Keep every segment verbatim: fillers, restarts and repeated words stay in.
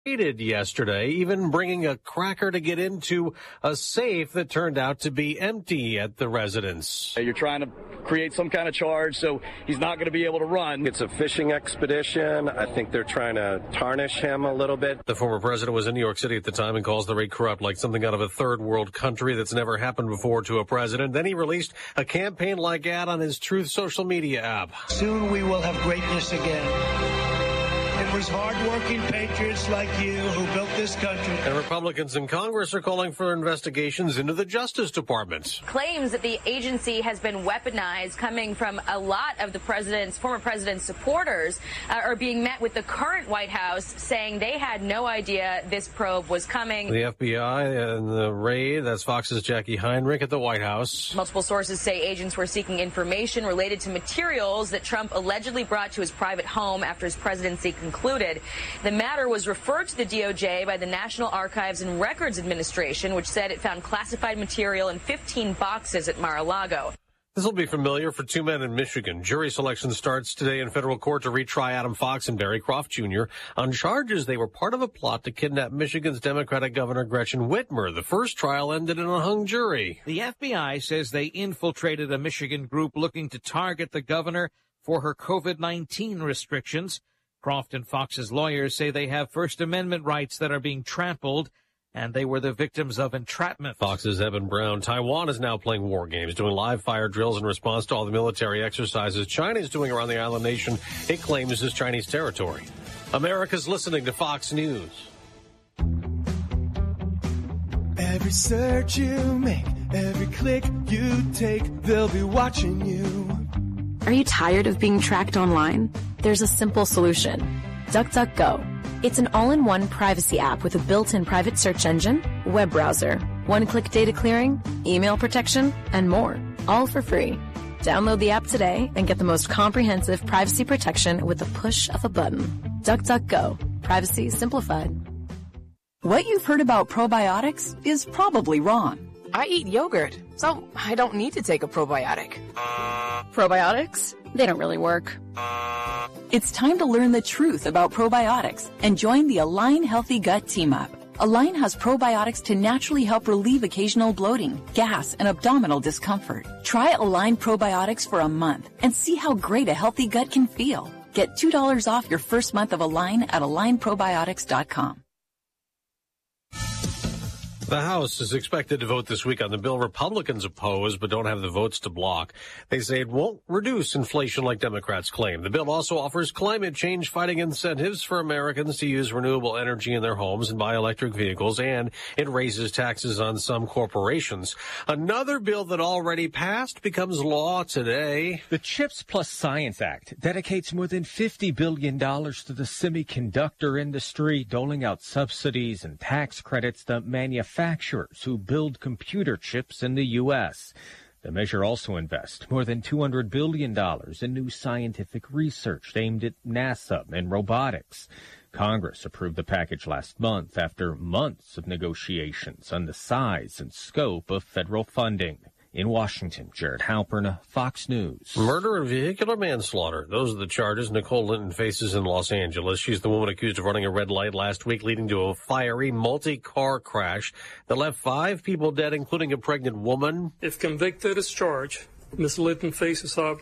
yesterday, even bringing a cracker to get into a safe that turned out to be empty at the residence. You're trying to create some kind of charge, so he's not going to be able to run. It's a fishing expedition. I think they're trying to tarnish him a little bit. The former president was in New York City at the time and calls the raid corrupt, like something out of a third world country that's never happened before to a president. Then he released a campaign-like ad on his Truth social media app. Soon we will have greatness again. It was hard-working patriots like you who built this country. And Republicans in Congress are calling for investigations into the Justice Department. Claims that the agency has been weaponized coming from a lot of the president's, former president's supporters uh, are being met with the current White House saying they had no idea this probe was coming. The F B I and the raid, that's Fox's Jackie Heinrich at the White House. Multiple sources say agents were seeking information related to materials that Trump allegedly brought to his private home after his presidency concluded. The matter was referred to the D O J by the National Archives and Records Administration, which said it found classified material in fifteen boxes at Mar-a-Lago. This will be familiar for two men in Michigan. Jury selection starts today in federal court to retry Adam Fox and Barry Croft Junior on charges they were part of a plot to kidnap Michigan's Democratic Governor Gretchen Whitmer. The first trial ended in a hung jury. The F B I says they infiltrated a Michigan group looking to target the governor for her COVID nineteen restrictions. Croft and Fox's lawyers say they have First Amendment rights that are being trampled, and they were the victims of entrapment. Fox's Evan Brown. Taiwan is now playing war games, doing live fire drills in response to all the military exercises China is doing around the island nation it claims is Chinese territory. America's listening to Fox News. Every search you make, every click you take, they'll be watching you. Are you tired of being tracked online? There's a simple solution. DuckDuckGo. It's an all-in-one privacy app with a built-in private search engine, web browser, one-click data clearing, email protection, and more, all for free. Download the app today and get the most comprehensive privacy protection with the push of a button. DuckDuckGo. Privacy simplified. What you've heard about probiotics is probably wrong. I eat yogurt, so I don't need to take a probiotic. Probiotics? They don't really work. It's time to learn the truth about probiotics and join the Align Healthy Gut Team Up. Align has probiotics to naturally help relieve occasional bloating, gas, and abdominal discomfort. Try Align probiotics for a month and see how great a healthy gut can feel. Get two dollars off your first month of Align at align probiotics dot com. The House is expected to vote this week on the bill Republicans oppose but don't have the votes to block. They say it won't reduce inflation like Democrats claim. The bill also offers climate change fighting incentives for Americans to use renewable energy in their homes and buy electric vehicles, and it raises taxes on some corporations. Another bill that already passed becomes law today. The CHIPS Plus Science Act dedicates more than fifty billion dollars to the semiconductor industry, doling out subsidies and tax credits to manufacturers manufacturers who build computer chips in the U S. The measure also invests more than two hundred billion dollars in new scientific research aimed at NASA and robotics. Congress approved the package last month after months of negotiations on the size and scope of federal funding. In Washington, Jared Halpern, Fox News. Murder and vehicular manslaughter. Those are the charges Nicole Linton faces in Los Angeles. She's the woman accused of running a red light last week, leading to a fiery multi-car crash that left five people dead, including a pregnant woman. If convicted as charged, Miz Linton faces up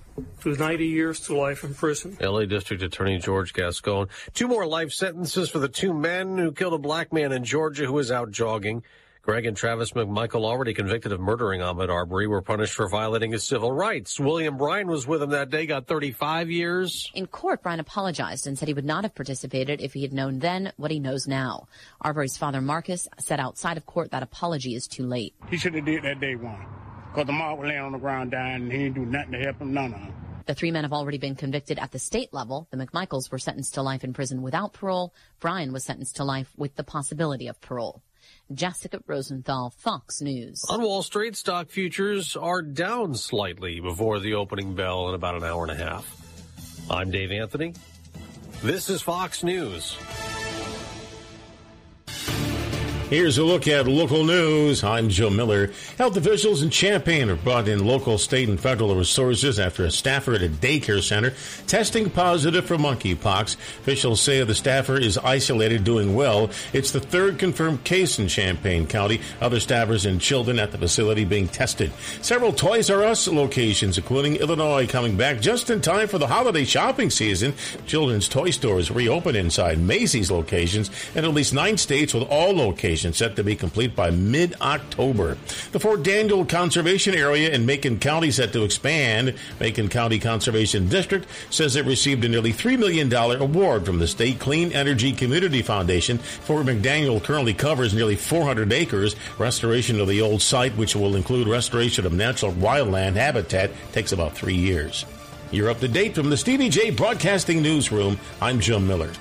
to ninety years to life in prison. L A District Attorney George Gascon. Two more life sentences for the two men who killed a black man in Georgia who was out jogging. Greg and Travis McMichael, already convicted of murdering Ahmaud Arbery, were punished for violating his civil rights. William Bryan was with him that day, got thirty-five years. In court, Bryan apologized and said he would not have participated if he had known then what he knows now. Arbery's father, Marcus, said outside of court that apology is too late. He should have did that day one, because the mob was laying on the ground dying, and he didn't do nothing to help him, none of them. The three men have already been convicted at the state level. The McMichaels were sentenced to life in prison without parole. Bryan was sentenced to life with the possibility of parole. Jessica Rosenthal, Fox News. On Wall Street, stock futures are down slightly before the opening bell in about an hour and a half. I'm Dave Anthony. This is Fox News. Here's a look at local news. I'm Joe Miller. Health officials in Champaign have brought in local, state, and federal resources after a staffer at a daycare center testing positive for monkeypox. Officials say the staffer is isolated, doing well. It's the third confirmed case in Champaign County. Other staffers and children at the facility being tested. Several Toys R Us locations, including Illinois, coming back just in time for the holiday shopping season. Children's toy stores reopen inside Macy's locations, and at least nine states with all locations set to be complete by mid-October. The Fort Daniel Conservation Area in Macon County set to expand. Macon County Conservation District says it received a nearly three million dollars award from the State Clean Energy Community Foundation. Fort McDaniel currently covers nearly four hundred acres. Restoration of the old site, which will include restoration of natural wildland habitat, takes about three years. You're up to date from the Stevie J Broadcasting Newsroom. I'm Jim Miller.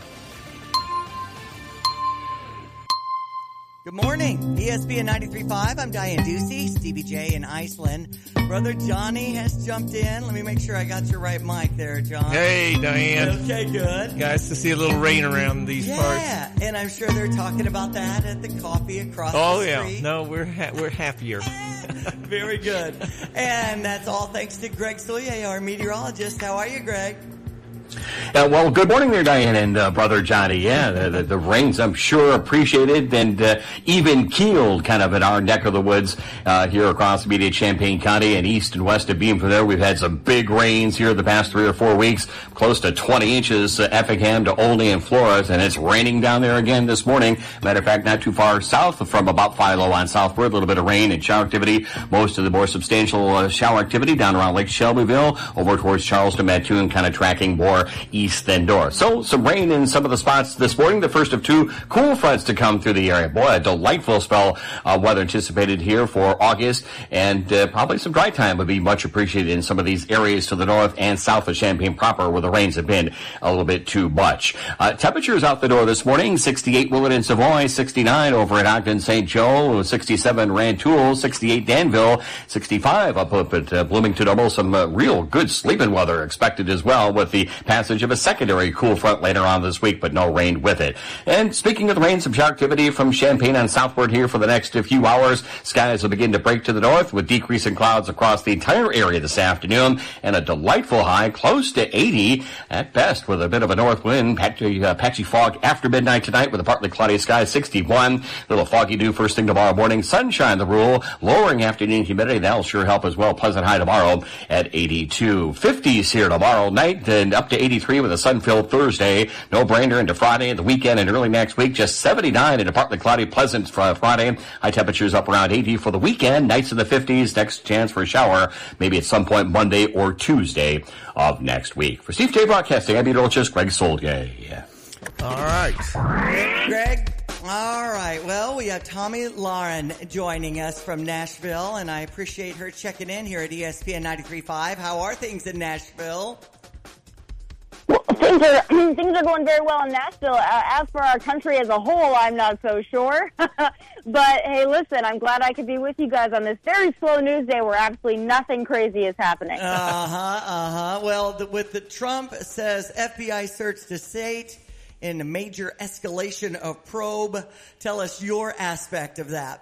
Good morning, E S P N ninety-three point five. I'm Diane Ducey, Stevie J in Iceland. Brother Johnny has jumped in. Let me make sure I got your right mic there, John. Hey, Diane. Okay, good. Nice to see a little rain around these yeah, parts. Yeah, and I'm sure they're talking about that at the coffee across oh, the yeah. street. No, we're ha- we're happier. Very good. And that's all thanks to Greg Soulier, our meteorologist. How are you, Greg? Uh, well, good morning there, Diane and uh, Brother Johnny. Yeah, the, the, the rain's, I'm sure, appreciated and uh, even keeled kind of in our neck of the woods uh, here across the immediate Champaign County and east and west of Beam. From there, we've had some big rains here the past three or four weeks, close to twenty inches, uh, Effingham to Olney and Flores, and it's raining down there again this morning. Matter of fact, not too far south from about Philo on southward, a little bit of rain and shower activity. Most of the more substantial uh, shower activity down around Lake Shelbyville, over towards Charleston, Mattoon, kind of tracking more east than north. So some rain in some of the spots this morning. The first of two cool fronts to come through the area. Boy, a delightful spell of weather anticipated here for August, and uh, probably some dry time would be much appreciated in some of these areas to the north and south of Champaign proper, where the rains have been a little bit too much. Uh, temperatures out the door this morning: sixty-eight Willett and Savoy, sixty-nine over at Ogden Saint Joe, sixty-seven Rantoul, sixty-eight Danville, sixty-five up at uh, Bloomington. Almost some uh, real good sleeping weather expected as well, with the passage of a secondary cool front later on this week, but no rain with it. And speaking of the rain, some shower activity from Champaign on southward here for the next few hours. Skies will begin to break to the north with decreasing clouds across the entire area this afternoon, and a delightful high close to eighty at best, with a bit of a north wind. Patchy, uh, patchy fog after midnight tonight with a partly cloudy sky, sixty-one. A little foggy dew first thing tomorrow morning. Sunshine the rule. Lowering afternoon humidity. That'll sure help as well. Pleasant high tomorrow at eighty-two. fifties here tomorrow night, and up to eighty-three with a sun-filled Thursday. No brainer into Friday, the weekend, and early next week. Just seventy-nine and a partly cloudy, pleasant Friday. High temperatures up around eighty for the weekend. Nights in the fifties. Next chance for a shower maybe at some point Monday or Tuesday of next week. For Steve J Broadcasting, I'm meteorologist Greg Solgay. All right. Greg. All right. Well, we have Tommy Lauren joining us from Nashville, and I appreciate her checking in here at E S P N ninety-three point five. How are things in Nashville? Well, things are things are going very well in Nashville. Uh, as for our country as a whole, I'm not so sure. But hey, listen, I'm glad I could be with you guys on this very slow news day where absolutely nothing crazy is happening. Uh huh. Uh huh. Well, the, with the Trump says F B I search the state in a major escalation of probe. Tell us your aspect of that.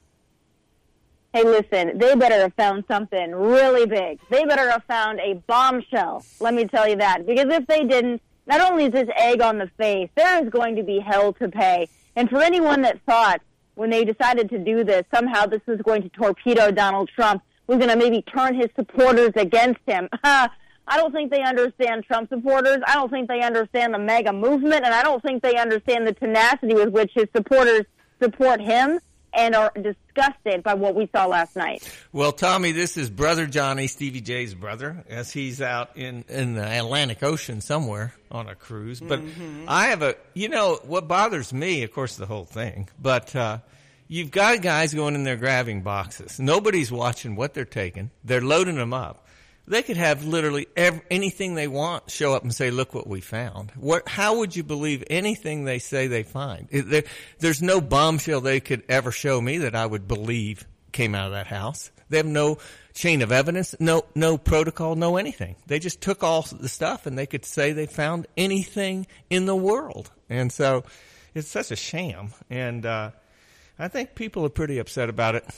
Hey, listen, they better have found something really big. They better have found a bombshell, let me tell you that. Because if they didn't, not only is this egg on the face, there is going to be hell to pay. And for anyone that thought when they decided to do this, somehow this was going to torpedo Donald Trump, was going to maybe turn his supporters against him, I don't think they understand Trump supporters. I don't think they understand the MAGA movement, and I don't think they understand the tenacity with which his supporters support him and are disgusted by what we saw last night. Well, Tommy, this is Brother Johnny, Stevie J's brother, as he's out in, in the Atlantic Ocean somewhere on a cruise. But mm-hmm. I have a, you know, what bothers me, of course, the whole thing, but uh, you've got guys going in there grabbing boxes. Nobody's watching what they're taking. They're loading them up. They could have literally every, anything they want show up and say, look what we found. What, how would you believe anything they say they find? There, there's no bombshell they could ever show me that I would believe came out of that house. They have no chain of evidence, no, no protocol, no anything. They just took all the stuff and they could say they found anything in the world. And so it's such a sham. And, uh, I think people are pretty upset about it.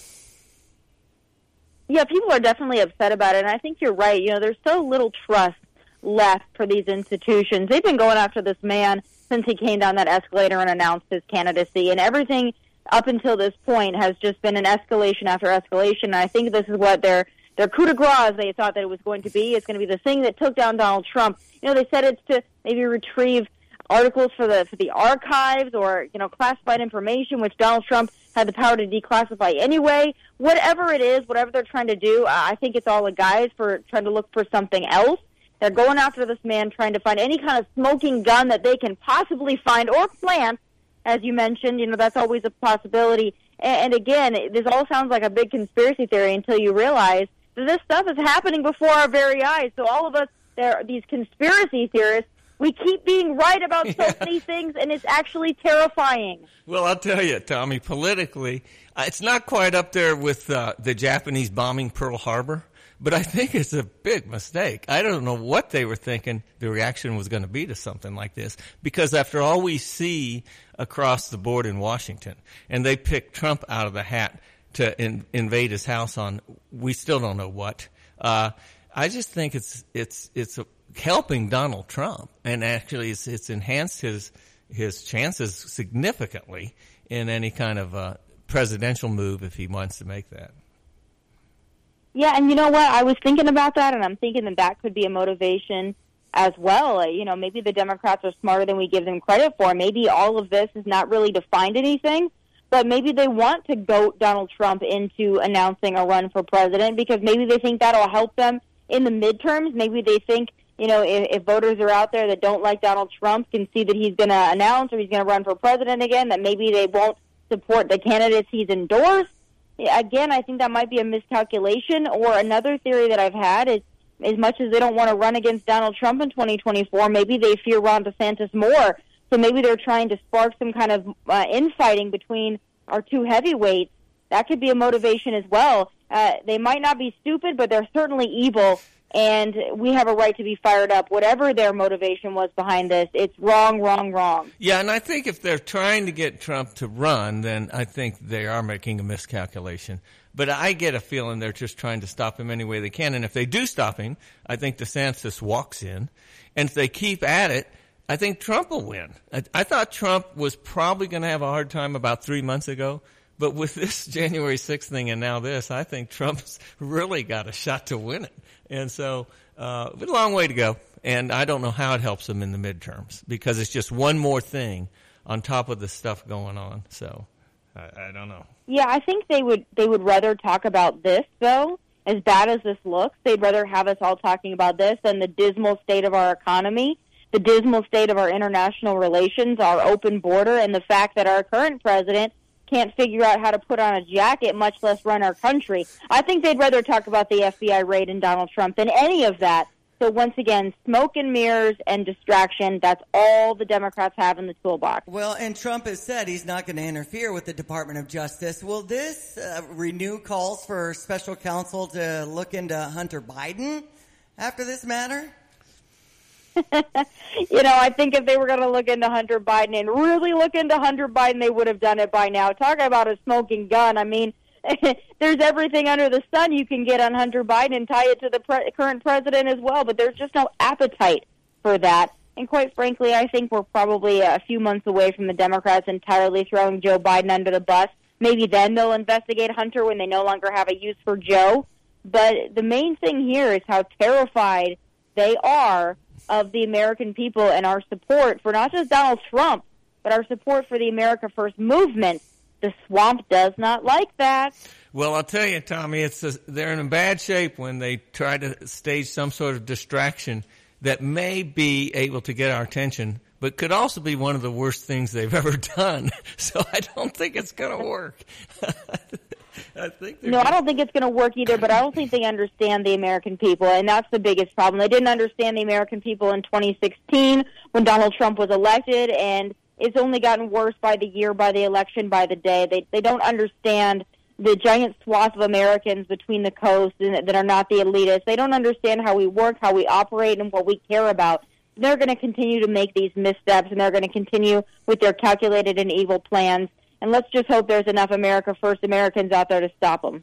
Yeah, people are definitely upset about it, and I think you're right. You know, there's so little trust left for these institutions. They've been going after this man since he came down that escalator and announced his candidacy, and everything up until this point has just been an escalation after escalation. And I think this is what their their coup de grace they thought that it was going to be. It's going to be the thing that took down Donald Trump. You know, they said it's to maybe retrieve articles for the for the archives or, you know, classified information, which Donald Trump had the power to declassify anyway. Whatever it is, whatever they're trying to do, I think it's all a guise for trying to look for something else. They're going after this man, trying to find any kind of smoking gun that they can possibly find or plant. As you mentioned, you know, that's always a possibility. And, and again, this all sounds like a big conspiracy theory until you realize that this stuff is happening before our very eyes. So all of us, there, these conspiracy theorists, we keep being right about so many things, and it's actually terrifying. Well, I'll tell you, Tommy, politically, uh, it's not quite up there with uh, the Japanese bombing Pearl Harbor, but I think it's a big mistake. I don't know what they were thinking the reaction was going to be to something like this, because after all we see across the board in Washington, and they picked Trump out of the hat to in, invade his house on, we still don't know what. Uh, I just think it's it's it's a, helping Donald Trump, and actually it's, it's enhanced his his chances significantly in any kind of uh, presidential move if he wants to make that. Yeah, and you know what? I was thinking about that, and I'm thinking that that could be a motivation as well. You know, maybe the Democrats are smarter than we give them credit for. Maybe all of this is not really to find anything, but maybe they want to goat Donald Trump into announcing a run for president because maybe they think that'll help them in the midterms. Maybe they think, you know, if, if voters are out there that don't like Donald Trump can see that he's going to announce or he's going to run for president again, that maybe they won't support the candidates he's endorsed. Again, I think that might be a miscalculation. Or another theory that I've had is, as much as they don't want to run against Donald Trump in twenty twenty-four, maybe they fear Ron DeSantis more. So maybe they're trying to spark some kind of uh, infighting between our two heavyweights. That could be a motivation as well. Uh, they might not be stupid, but they're certainly evil, and we have a right to be fired up. Whatever their motivation was behind this, it's wrong, wrong, wrong. Yeah, and I think if they're trying to get Trump to run, then I think they are making a miscalculation. But I get a feeling they're just trying to stop him any way they can. And if they do stop him, I think DeSantis walks in. And if they keep at it, I think Trump will win. I, I thought Trump was probably going to have a hard time about three months ago. But with this January sixth thing and now this, I think Trump's really got a shot to win it. And so, uh, a long way to go. And I don't know how it helps them in the midterms because it's just one more thing on top of the stuff going on. So, I, I don't know. Yeah, I think they would they would rather talk about this, though, as bad as this looks. They'd rather have us all talking about this than the dismal state of our economy, the dismal state of our international relations, our open border, and the fact that our current president can't figure out how to put on a jacket, much less run our country. I think they'd rather talk about the F B I raid and Donald Trump than any of that. So once again, smoke and mirrors and distraction, that's all the Democrats have in the toolbox. Well, and Trump has said he's not going to interfere with the Department of Justice. Will this uh, renew calls for special counsel to look into Hunter Biden after this matter? You know, I think if they were going to look into Hunter Biden and really look into Hunter Biden, they would have done it by now. Talking about a smoking gun, I mean, there's everything under the sun you can get on Hunter Biden and tie it to the pre- current president as well, but there's just no appetite for that. And quite frankly, I think we're probably a few months away from the Democrats entirely throwing Joe Biden under the bus. Maybe then they'll investigate Hunter when they no longer have a use for Joe. But the main thing here is how terrified they are of the American people and our support for not just Donald Trump, but our support for the America First movement. The swamp does not like that. Well, I'll tell you, Tommy, it's a, they're in bad shape when they try to stage some sort of distraction that may be able to get our attention, but could also be one of the worst things they've ever done. So I don't think it's going to work. I think no, I don't think it's going to work either, but I don't think they understand the American people, and that's the biggest problem. They didn't understand the American people in twenty sixteen when Donald Trump was elected, and it's only gotten worse by the year, by the election, by the day. They they don't understand the giant swath of Americans between the coasts and that are not the elitists. They don't understand how we work, how we operate, and what we care about. They're going to continue to make these missteps, and they're going to continue with their calculated and evil plans. and let's just hope there's enough America First Americans out there to stop them.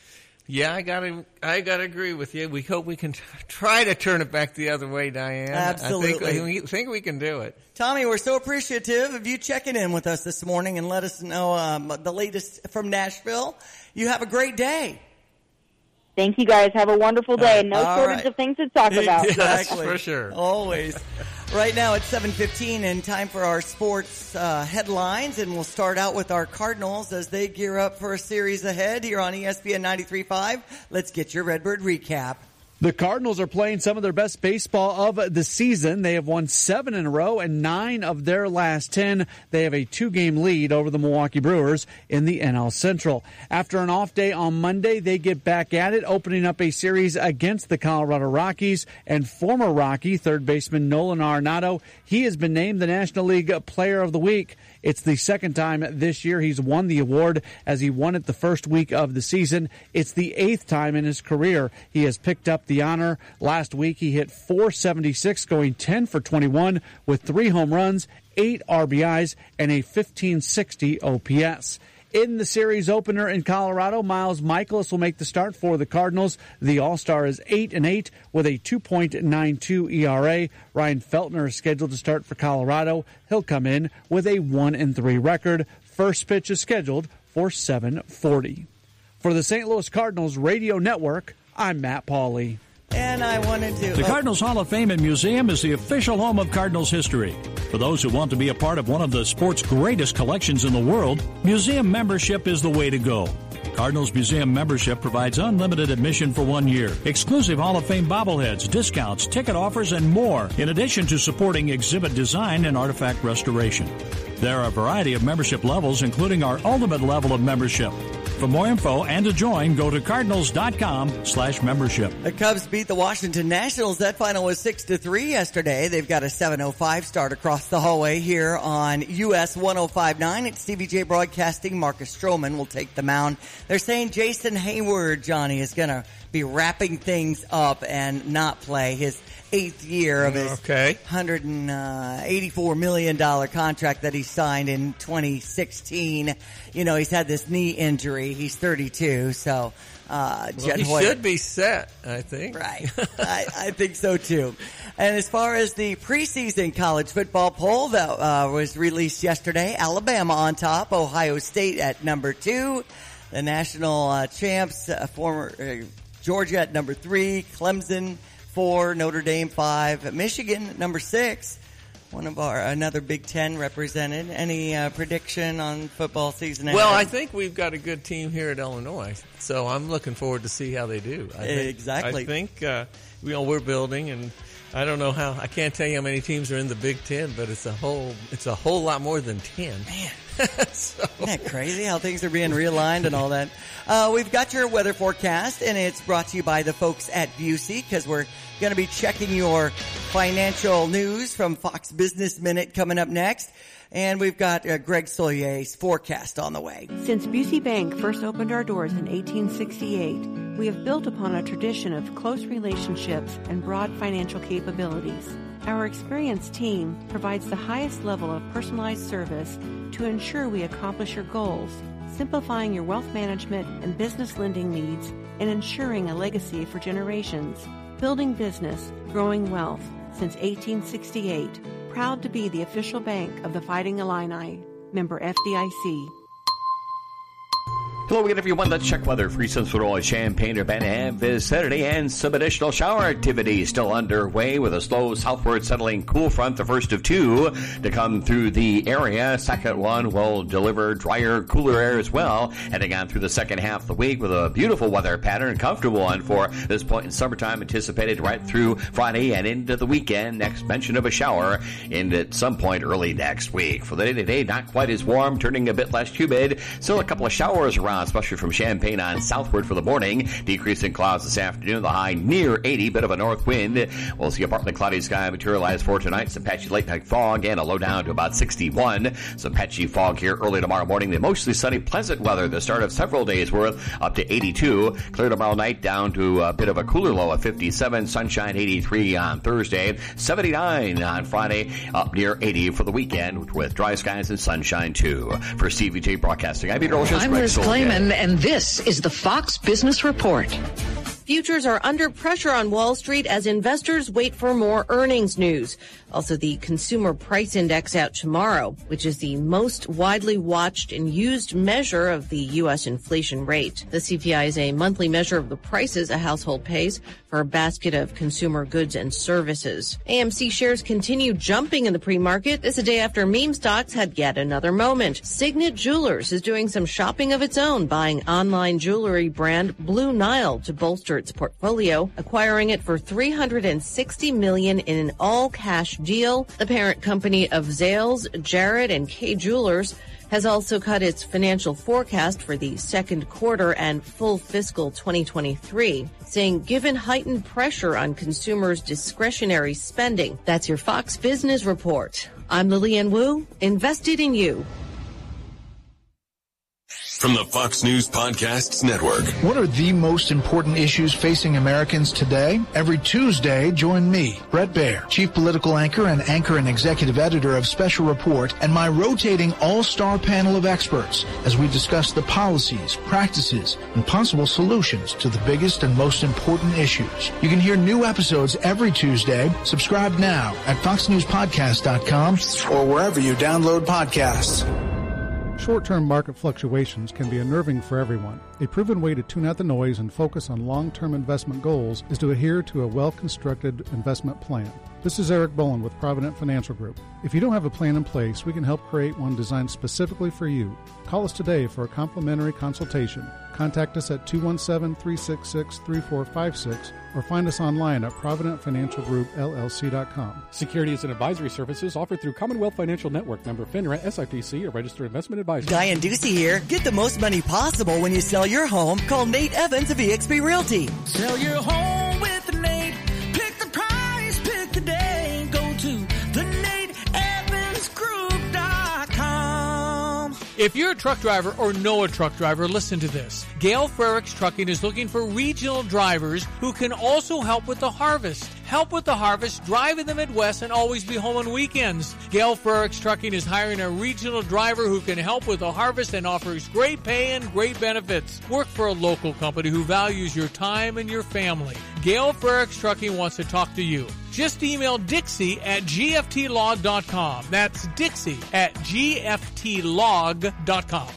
Yeah, I gotta, I gotta agree with you. We hope we can t- try to turn it back the other way, Diane. Absolutely. I think we, think we can do it. Tommy, we're so appreciative of you checking in with us this morning and let us know um, the latest from Nashville. You have a great day. Thank you, guys. Have a wonderful day. No All shortage right. of things to talk about. Exactly. For sure. Always. Right now it's seven fifteen and time for our sports uh, headlines, and we'll start out with our Cardinals as they gear up for a series ahead here on E S P N ninety-three point five. Let's get your Redbird recap. The Cardinals are playing some of their best baseball of the season. They have won seven in a row and nine of their last ten. They have a two-game lead over the Milwaukee Brewers in the N L Central. After an off day on Monday, they get back at it, opening up a series against the Colorado Rockies. And former Rocky third baseman Nolan Arenado, he has been named the National League Player of the Week. It's the second time this year he's won the award, as he won it the first week of the season. It's the eighth time in his career he has picked up the honor. Last week he hit four seventy-six, going ten for twenty-one with three home runs, eight R B Is, and a fifteen sixty O P S. In the series opener in Colorado, Miles Michaelis will make the start for the Cardinals. The All-Star is eight and eight with a two point nine two E R A. Ryan Feltner is scheduled to start for Colorado. He'll come in with a one and three record. First pitch is scheduled for seven forty. For the Saint Louis Cardinals Radio Network, I'm Matt Pauley. And I wanted to... The Cardinals Hall of Fame and Museum is the official home of Cardinals history. For those who want to be a part of one of the sport's greatest collections in the world, museum membership is the way to go. Cardinals Museum membership provides unlimited admission for one year, exclusive Hall of Fame bobbleheads, discounts, ticket offers, and more, in addition to supporting exhibit design and artifact restoration. There are a variety of membership levels, including our ultimate level of membership. For more info and to join, go to cardinals.com slash membership. The Cubs beat the Washington Nationals. That final was six to three yesterday. They've got a seven oh five start across the hallway here on U S one oh five point nine. It's C B J Broadcasting. Marcus Stroman will take the mound. They're saying Jason Hayward, Johnny, is going to be wrapping things up and not play his eighth year of his okay. one hundred eighty-four million dollars contract that he signed in twenty sixteen. You know, he's had this knee injury. He's thirty-two, so uh, well, Jed he Hoyer should be set, I think. Right. I, I think so, too. And as far as the preseason college football poll that uh, was released yesterday, Alabama on top, Ohio State at number two, the national uh, champs, uh, former uh, Georgia at number three, Clemson four, Notre Dame five, Michigan number six. One of our another Big Ten represented. Any uh, prediction on football season? Well, ahead? I think we've got a good team here at Illinois, so I'm looking forward to see how they do. I think, exactly. I think uh, you know we're building, and I don't know how. I can't tell you how many teams are in the Big Ten, but it's a whole it's a whole lot more than ten. Man. so. Isn't that crazy how things are being realigned and all that? Uh, we've got your weather forecast, and it's brought to you by the folks at Busey, because we're going to be checking your financial news from Fox Business Minute coming up next. And we've got uh, Greg Sollier's forecast on the way. Since Busey Bank first opened our doors in eighteen sixty-eight, we have built upon a tradition of close relationships and broad financial capabilities. Our experienced team provides the highest level of personalized service to ensure we accomplish your goals, simplifying your wealth management and business lending needs and ensuring a legacy for generations. Building business, growing wealth since eighteen sixty-eight. Proud to be the official bank of the Fighting Illini. Member F D I C. Hello again, everyone. Let's check weather. Free Sun's for all Champaign, Urbana, and Vicinity, and some additional shower activity still underway with a slow southward settling cool front, the first of two to come through the area. Second one will deliver drier, cooler air as well, heading on through the second half of the week with a beautiful weather pattern, comfortable one for this point in summertime, anticipated right through Friday and into the weekend. Next mention of a shower in at some point early next week. For the day today, not quite as warm, turning a bit less humid. Still a couple of showers around uh, especially from Champaign on southward for the morning. Decrease in clouds this afternoon. The high near eighty. Bit of a north wind. We'll see a partly cloudy sky materialize for tonight. Some patchy late night fog and a low down to about sixty-one. Some patchy fog here early tomorrow morning. The mostly sunny, pleasant weather. The start of several days worth up to eighty-two. Clear tomorrow night down to a bit of a cooler low of fifty-seven. Sunshine eighty-three on Thursday. seventy-nine on Friday. Up near eighty for the weekend with dry skies and sunshine too. For C V J Broadcasting, I'm Peter Olshan. I'm Liz Klayman, and this is the Fox Business Report. Futures are under pressure on Wall Street as investors wait for more earnings news. Also, the Consumer Price Index out tomorrow, which is the most widely watched and used measure of the U S inflation rate. The C P I is a monthly measure of the prices a household pays for a basket of consumer goods and services. A M C shares continue jumping in the pre-market. This a day after meme stocks had yet another moment. Signet Jewelers is doing some shopping of its own, buying online jewelry brand Blue Nile to bolster its portfolio, acquiring it for three hundred sixty million dollars in an all-cash deal. The parent company of Zales, Jared, and Kay Jewelers has also cut its financial forecast for the second quarter and full fiscal twenty twenty-three, saying given heightened pressure on consumers' discretionary spending. That's your Fox Business Report. I'm Lillian Wu, invested in you. From the Fox News Podcasts Network. What are the most important issues facing Americans today? Every Tuesday, join me, Brett Baer, Chief Political Anchor and Anchor and Executive Editor of Special Report, and my rotating all-star panel of experts as we discuss the policies, practices, and possible solutions to the biggest and most important issues. You can hear new episodes every Tuesday. Subscribe now at fox news podcast dot com or wherever you download podcasts. Short-term market fluctuations can be unnerving for everyone. A proven way to tune out the noise and focus on long-term investment goals is to adhere to a well-constructed investment plan. This is Eric Bowen with Provident Financial Group. If you don't have a plan in place, we can help create one designed specifically for you. Call us today for a complimentary consultation. Contact us at two one seven, three six six, three four five six or find us online at provident financial group L L C dot com. Securities and advisory services offered through Commonwealth Financial Network, member FINRA, S I P C, a registered investment advisor. Diane Ducey here. Get the most money possible when you sell your home. Call Nate Evans of E X P Realty. Sell your home with Nate. Pick the price, pick the day. Go to the Nate Evans Group dot com. If you're a truck driver or know a truck driver, listen to this. Gale Frericks Trucking is looking for regional drivers who can also help with the harvest. Help with the harvest, drive in the Midwest, and always be home on weekends. Gale Frericks Trucking is hiring a regional driver who can help with the harvest and offers great pay and great benefits. Work for a local company who values your time and your family. Gale Frericks Trucking wants to talk to you. Just email Dixie at G F T log dot com. That's Dixie at G F T log dot com.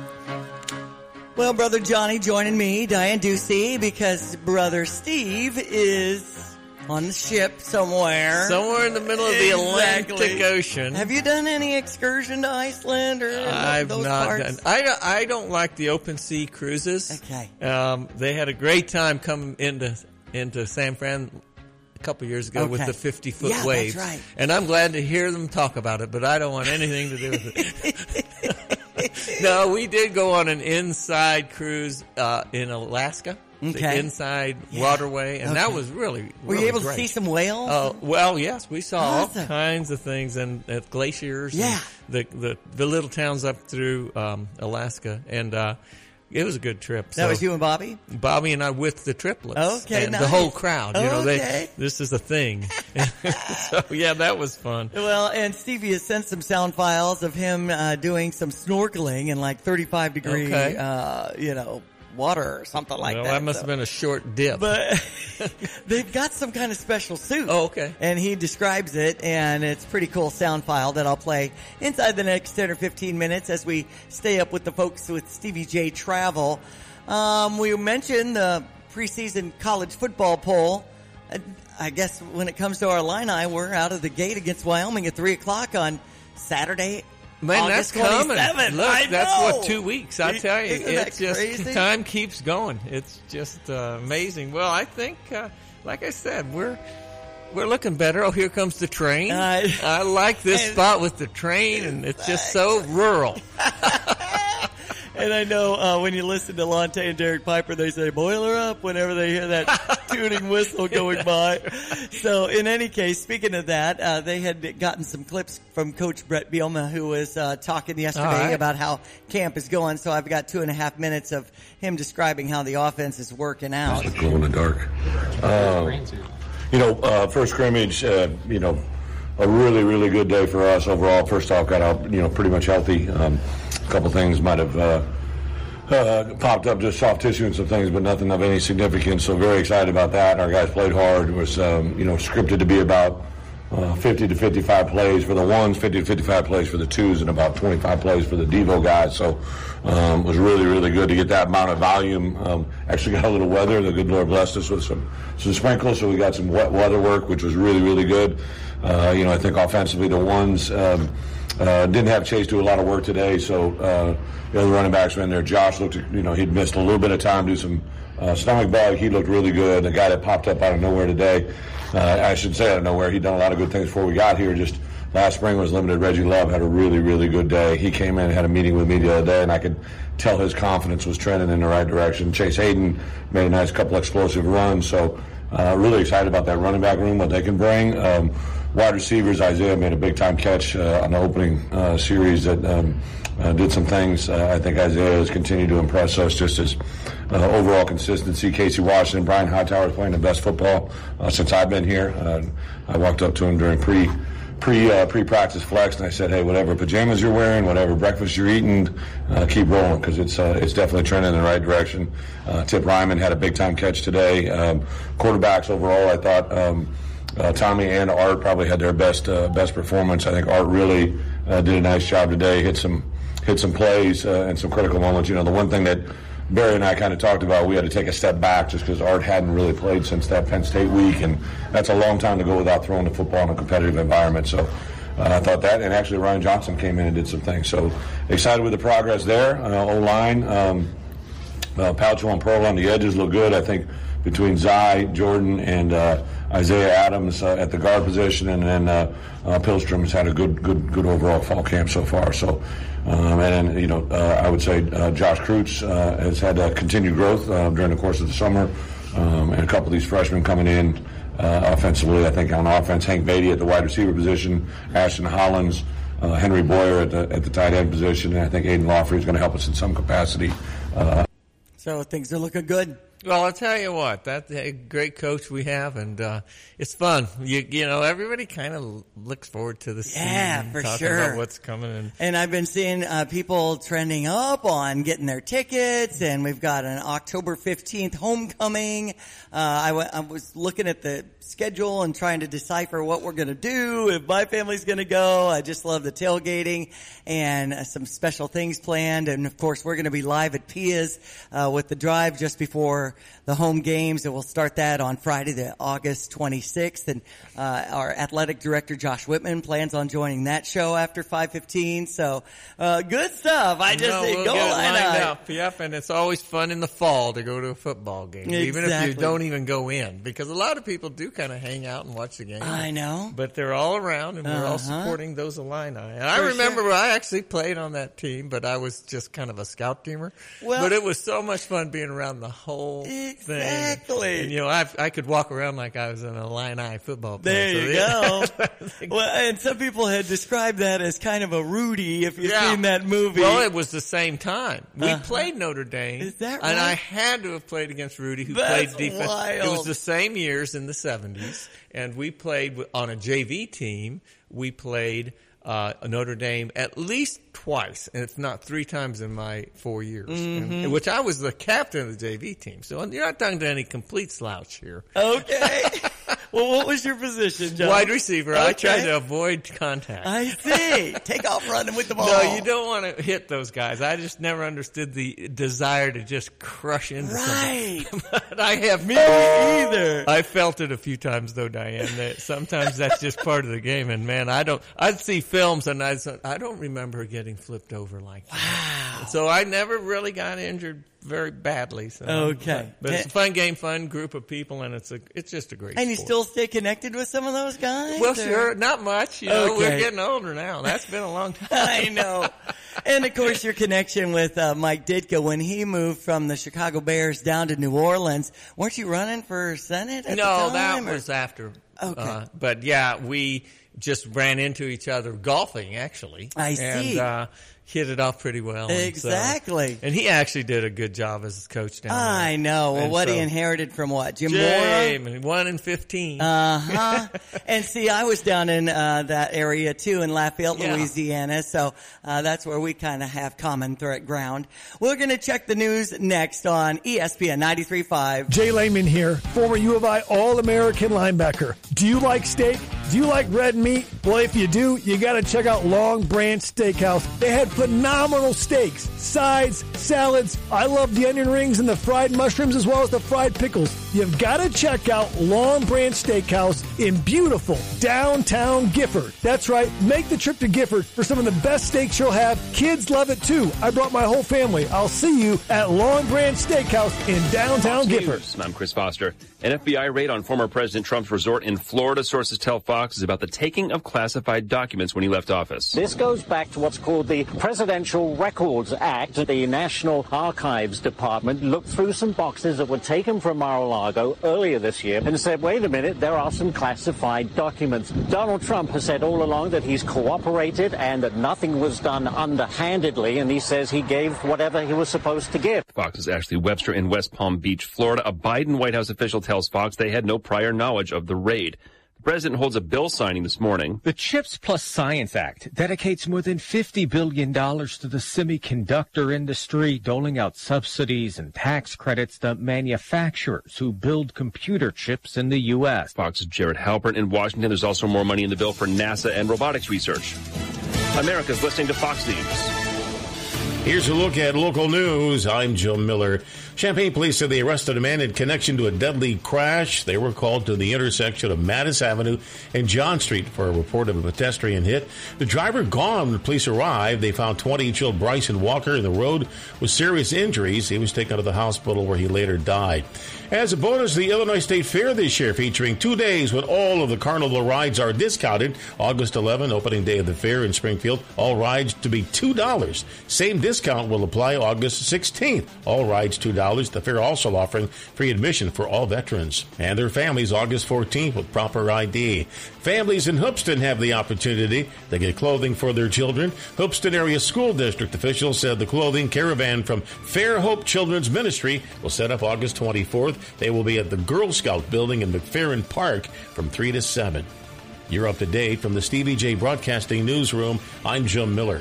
Well, Brother Johnny joining me, Diane Ducey, because Brother Steve is on the ship somewhere. Somewhere in the middle of the exactly. Atlantic Ocean. Have you done any excursion to Iceland or I've those not parts? done. I don't, I don't like the open sea cruises. Okay. Um, they had a great time coming into into San Fran a couple years ago okay. with the fifty foot yeah, waves. That's right. And I'm glad to hear them talk about it, but I don't want anything to do with it. No, we did go on an inside cruise uh, in Alaska. Okay. The inside yeah. waterway, and okay. that was really, Were really you able great. to see some whales? Uh, well, yes, we saw awesome. all kinds of things, and uh, glaciers, yeah. and the, the the little towns up through um, Alaska, and uh, it was a good trip. That so, was you and Bobby? Bobby and I with the triplets. Okay, and nice. the whole crowd. You know, okay. they this is a thing. So yeah, that was fun. Well, and Stevie has sent some sound files of him uh, doing some snorkeling in like thirty-five degree, okay. uh, you know, water or something like well, that. That must so. have been a short dip. But they've got some kind of special suit. Oh, okay. And he describes it, and it's a pretty cool sound file that I'll play inside the next ten or fifteen minutes as we stay up with the folks with Stevie J Travel. Um, we mentioned the preseason college football poll. I guess when it comes to our Illini, we're out of the gate against Wyoming at three o'clock on Saturday. Man, August that's coming. twenty-seventh. Look, I that's know. what, two weeks. I tell you, Isn't it's that just crazy? Time keeps going. It's just uh, amazing. Well, I think, uh, like I said, we're we're looking better. Oh, here comes the train. Uh, I like this spot with the train, and it's just so rural. And I know uh, when you listen to Lonte and Derek Piper, they say boiler up whenever they hear that tuning whistle going by. So in any case, speaking of that, uh, they had gotten some clips from Coach Brett Bielema, who was uh, talking yesterday right. about how camp is going. So I've got two and a half minutes of him describing how the offense is working out. Glow in the dark. Uh, you know, uh, first scrimmage, uh, you know, a really, really good day for us overall. First off, got out, you know, pretty much healthy. Um, a couple things might have uh, uh, popped up, just soft tissue and some things, but nothing of any significance. So very excited about that. Our guys played hard. It was, um, you know, scripted to be about uh, fifty to fifty-five plays for the ones, fifty to fifty-five plays for the twos, and about twenty-five plays for the Devo guys. So um, it was really, really good to get that amount of volume. Um, actually got a little weather. The good Lord blessed us with some, some sprinkles, so we got some wet weather work, which was really, really good. Uh, you know, I think offensively the ones um, uh, didn't have Chase do a lot of work today, so uh, the other running backs were in there. Josh looked, you know, he'd missed a little bit of time, do some uh, stomach bug. He looked really good. The guy that popped up out of nowhere today, uh, I should say out of nowhere, he'd done a lot of good things before we got here. Just last spring was limited. Reggie Love had a really, really good day. He came in and had a meeting with me the other day, and I could tell his confidence was trending in the right direction. Chase Hayden made a nice couple explosive runs, so uh, really excited about that running back room, what they can bring. Um, Wide receivers, Isaiah made a big-time catch uh, on the opening uh, series that um, uh, did some things. Uh, I think Isaiah has continued to impress us just as uh, overall consistency. Casey Washington, Brian Hightower is playing the best football uh, since I've been here. Uh, I walked up to him during pre, pre, uh, pre-practice flex, and I said, hey, whatever pajamas you're wearing, whatever breakfast you're eating, uh, keep rolling, because it's uh, it's definitely trending in the right direction. Uh, Tip Ryman had a big-time catch today. Um, quarterbacks overall, I thought um, – Uh, Tommy and Art probably had their best uh, best performance. I think Art really uh, did a nice job today. Hit some hit some plays uh, and some critical moments. You know, the one thing that Barry and I kind of talked about, we had to take a step back just because Art hadn't really played since that Penn State week, and that's a long time to go without throwing the football in a competitive environment. So uh, I thought that, and actually Ryan Johnson came in and did some things. So excited with the progress there. Uh, O-line, um, uh, Palcho and Pearl on the edges look good. I think between Zai, Jordan, and uh, Isaiah Adams uh, at the guard position, and then uh, uh, Pilstrom's had a good, good, good overall fall camp so far. So, um, and then you know, uh, I would say uh, Josh Kreutz uh, has had uh, continued growth uh, during the course of the summer, um, and a couple of these freshmen coming in uh, offensively. I think on offense, Hank Beatty at the wide receiver position, Ashton Hollins, uh, Henry Boyer at the at the tight end position, and I think Aiden Lawfrey is going to help us in some capacity. Uh, so things are looking good. Well, I'll tell you what, that's a great coach we have, and uh, it's fun. You you know, everybody kind of looks forward to the season. Yeah, for talking sure. about what's coming. In. And I've been seeing uh, people trending up on getting their tickets, and we've got an October fifteenth homecoming. Uh, I, w- I was looking at the schedule and trying to decipher what we're going to do, if my family's going to go. I just love the tailgating and uh, some special things planned. And, of course, we're going to be live at Pia's uh, with the drive just before the home games, and we'll start that on Friday, the August twenty-sixth. And uh, our athletic director, Josh Whitman, plans on joining that show after five fifteen. So uh, good stuff. I just no, say we'll go get line lined up. up. Yep, and it's always fun in the fall to go to a football game, Exactly. even if you don't even go in, because a lot of people do kind of hang out and watch the game. I know, but they're all around, and we're all Uh-huh. supporting those Illini. And I For remember sure. I actually played on that team, but I was just kind of a scout teamer. Well- but it was so much fun being around the whole thing. Exactly. And, you know, I I could walk around like I was an Illini football player. There you So, go. Well, and some people had described that as kind of a Rudy, if you've Yeah. seen that movie. Well, it was the same time. We Uh-huh. played Notre Dame. Is that And right? I had to have played against Rudy, who That's played defense. wild. It was the same years in the seventies. And we played with- on a J V team. We played uh, Notre Dame at least twice, and if not three times in my four years, Mhm. and, which I was the captain of the J V team. So you're not talking to any complete slouch here. Okay. Well, what was your position, John? Wide receiver. I Okay. tried to avoid contact. I see. Take off running with the ball. No, you don't want to hit those guys. I just never understood the desire to just crush into Right. somebody. But I have Me either. I felt it a few times though, Diane. That sometimes that's just part of the game. And man, I don't. I'd see films and I I don't remember getting flipped over like that. Wow. So I never really got injured very badly. So. Okay. But, but it's a fun game, fun group of people, and it's a it's just a great And you sport. still stay connected with some of those guys? Well, or? sure. Not much. You know, Okay. we're getting older now. That's been a long time. I know. And, of course, your connection with uh, Mike Ditka when he moved from the Chicago Bears down to New Orleans. Weren't you running for Senate at No, the time? that or- was after. Okay. Uh, but, yeah, we just ran into each other golfing, actually. I see. And uh, hit it off pretty well. And so- Exactly. And, he actually did a good job as coach down there. I know. Well, And what he so- inherited from what? Jim Jim, Mora? one in fifteen. Uh-huh. And see, I was down in uh, that area, too, in Lafayette, Yeah. Louisiana. So uh, that's where we kind of have common threat ground. We're going to check the news next on E S P N ninety-three point five. Jay Lehman here, former U of I All-American linebacker. Do you like steak? Do you like red meat? Well, if you do, you got to check out Long Branch Steakhouse. They had phenomenal steaks, sides, salads. I love the onion rings and the fried mushrooms as well as the fried pickles. You've got to check out Long Branch Steakhouse in beautiful downtown Gifford. That's right. Make the trip to Gifford for some of the best steaks you'll have. Kids love it too. I brought my whole family. I'll see you at Long Branch Steakhouse in downtown Gifford. News. I'm Chris Foster. An F B I raid on former President Trump's resort in Florida, sources tell Fox, is about the taking of classified documents when he left office. This goes back to what's called the Presidential Records Act. The National Archives Department looked through some boxes that were taken from Mar-a-Lago earlier this year and said, wait a minute, there are some classified documents. Donald Trump has said all along that he's cooperated and that nothing was done underhandedly, and he says he gave whatever he was supposed to give. Fox's Ashley Webster in West Palm Beach, Florida. A Biden White House official tells Fox they had no prior knowledge of the raid. The president holds a bill signing this morning. The CHIPS Plus Science Act dedicates more than fifty billion dollars to the semiconductor industry, doling out subsidies and tax credits to manufacturers who build computer chips in the U S. Fox's Jared Halpern in Washington. There's also more money in the bill for NASA and robotics research. America's listening to Fox News. Here's a look at local news. I'm Joe Miller. Champaign police said they arrested a man in connection to a deadly crash. They were called to the intersection of Mattis Avenue and John Street for a report of a pedestrian hit. The driver gone when police arrived. They found twenty-year-old Bryson Walker in the road with serious injuries. He was taken to the hospital where he later died. As a bonus, the Illinois State Fair this year featuring two days when all of the carnival rides are discounted. August eleventh, opening day of the fair in Springfield, all rides to be two dollars. Same discount will apply August sixteenth. All rides two dollars. The fair also offering free admission for all veterans and their families August fourteenth with proper I D. Families in Hoopeston have the opportunity to get clothing for their children. Hoopeston Area School District officials said the clothing caravan from Fair Hope Children's Ministry will set up August twenty-fourth. They will be at the Girl Scout building in McFerrin Park from three to seven. You're up to date from the Stevie J Broadcasting Newsroom. I'm Jim Miller.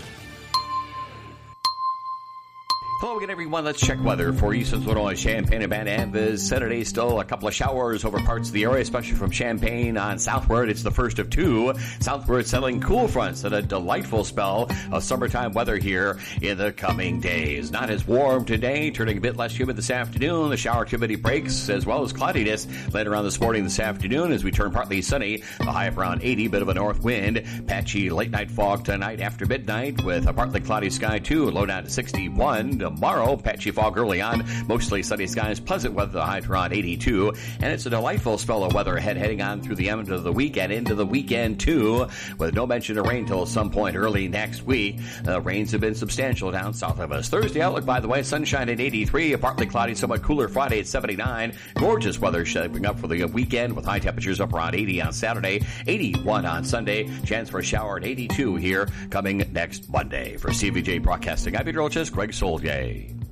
Hello again, everyone. Let's check weather for you. Since we're on Champaign and Van Amvis, Saturday still a couple of showers over parts of the area, especially from Champaign on southward. It's the first of two. Southward settling cool fronts and a delightful spell of summertime weather here in the coming days. Not as warm today, turning a bit less humid this afternoon. The shower activity breaks as well as cloudiness later on this morning this afternoon as we turn partly sunny. The high of around eighty, bit of a north wind. Patchy late night fog tonight after midnight with a partly cloudy sky too. Low down to sixty-one. Tomorrow, patchy fog early on, mostly sunny skies, pleasant weather, the high to around eighty-two, and it's a delightful spell of weather ahead heading on through the end of the weekend, into the weekend too, with no mention of rain till some point early next week. Uh, rains have been substantial down south of us. Thursday outlook, by the way, sunshine at eighty-three, a partly cloudy, somewhat cooler Friday at seventy-nine. Gorgeous weather shaping up for the weekend with high temperatures up around eighty on Saturday, eighty-one on Sunday, chance for a shower at eighty-two here coming next Monday. For C V J Broadcasting, I'm Peter Olchis, Greg Soldier.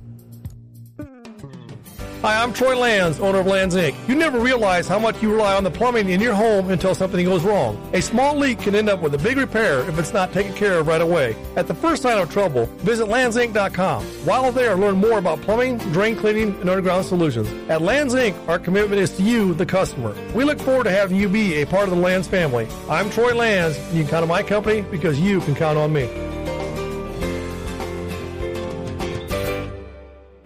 Hi, I'm Troy Lands, owner of Lands Incorporated. You never realize how much you rely on the plumbing in your home until something goes wrong. A small leak can end up with a big repair if it's not taken care of right away. At the first sign of trouble, visit lands inc dot com. While there, learn more about plumbing, drain cleaning, and underground solutions. At Lands Incorporated, our commitment is to you, the customer. We look forward to having you be a part of the Lands family. I'm Troy Lands, and you can count on my company because you can count on me.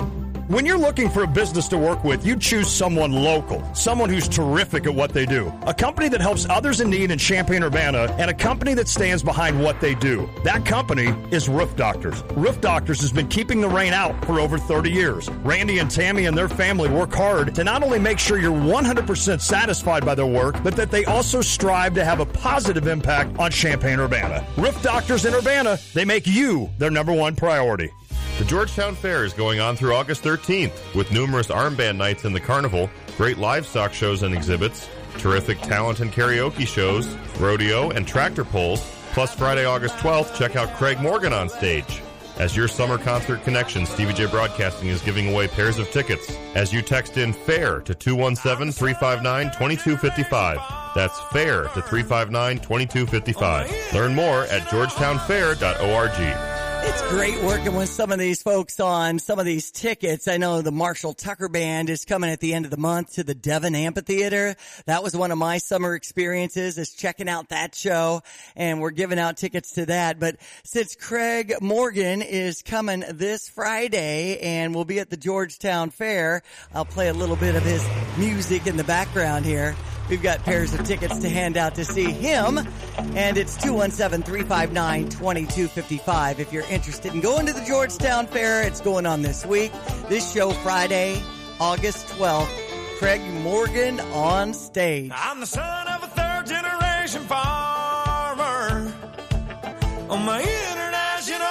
When you're looking for a business to work with, you choose someone local, someone who's terrific at what they do, a company that helps others in need in Champaign-Urbana, and a company that stands behind what they do. That company is Roof Doctors. Roof Doctors has been keeping the rain out for over thirty years. Randy and Tammy and their family work hard to not only make sure you're one hundred percent satisfied by their work, but that they also strive to have a positive impact on Champaign-Urbana. Roof Doctors in Urbana, they make you their number one priority. The Georgetown Fair is going on through August thirteenth with numerous armband nights in the carnival, great livestock shows and exhibits, terrific talent and karaoke shows, rodeo, and tractor pulls. Plus Friday, August twelfth, check out Craig Morgan on stage. As your summer concert connection, Stevie J Broadcasting is giving away pairs of tickets as you text in FAIR to two one seven, three five nine, two two five five. That's FAIR to three five nine, two two five five. Learn more at georgetown fair dot org. It's great working with some of these folks on some of these tickets. I know the Marshall Tucker Band is coming at the end of the month to the Devon Amphitheater. That was one of my summer experiences, is checking out that show, and we're giving out tickets to that. But since Craig Morgan is coming this Friday and will be at the Georgetown Fair, I'll play a little bit of his music in the background here. We've got pairs of tickets to hand out to see him, and it's two one seven, three five nine, two two five five. If you're interested in going to the Georgetown Fair, it's going on this week. This show Friday, August twelfth. Craig Morgan on stage. I'm the son of a third-generation farmer on my international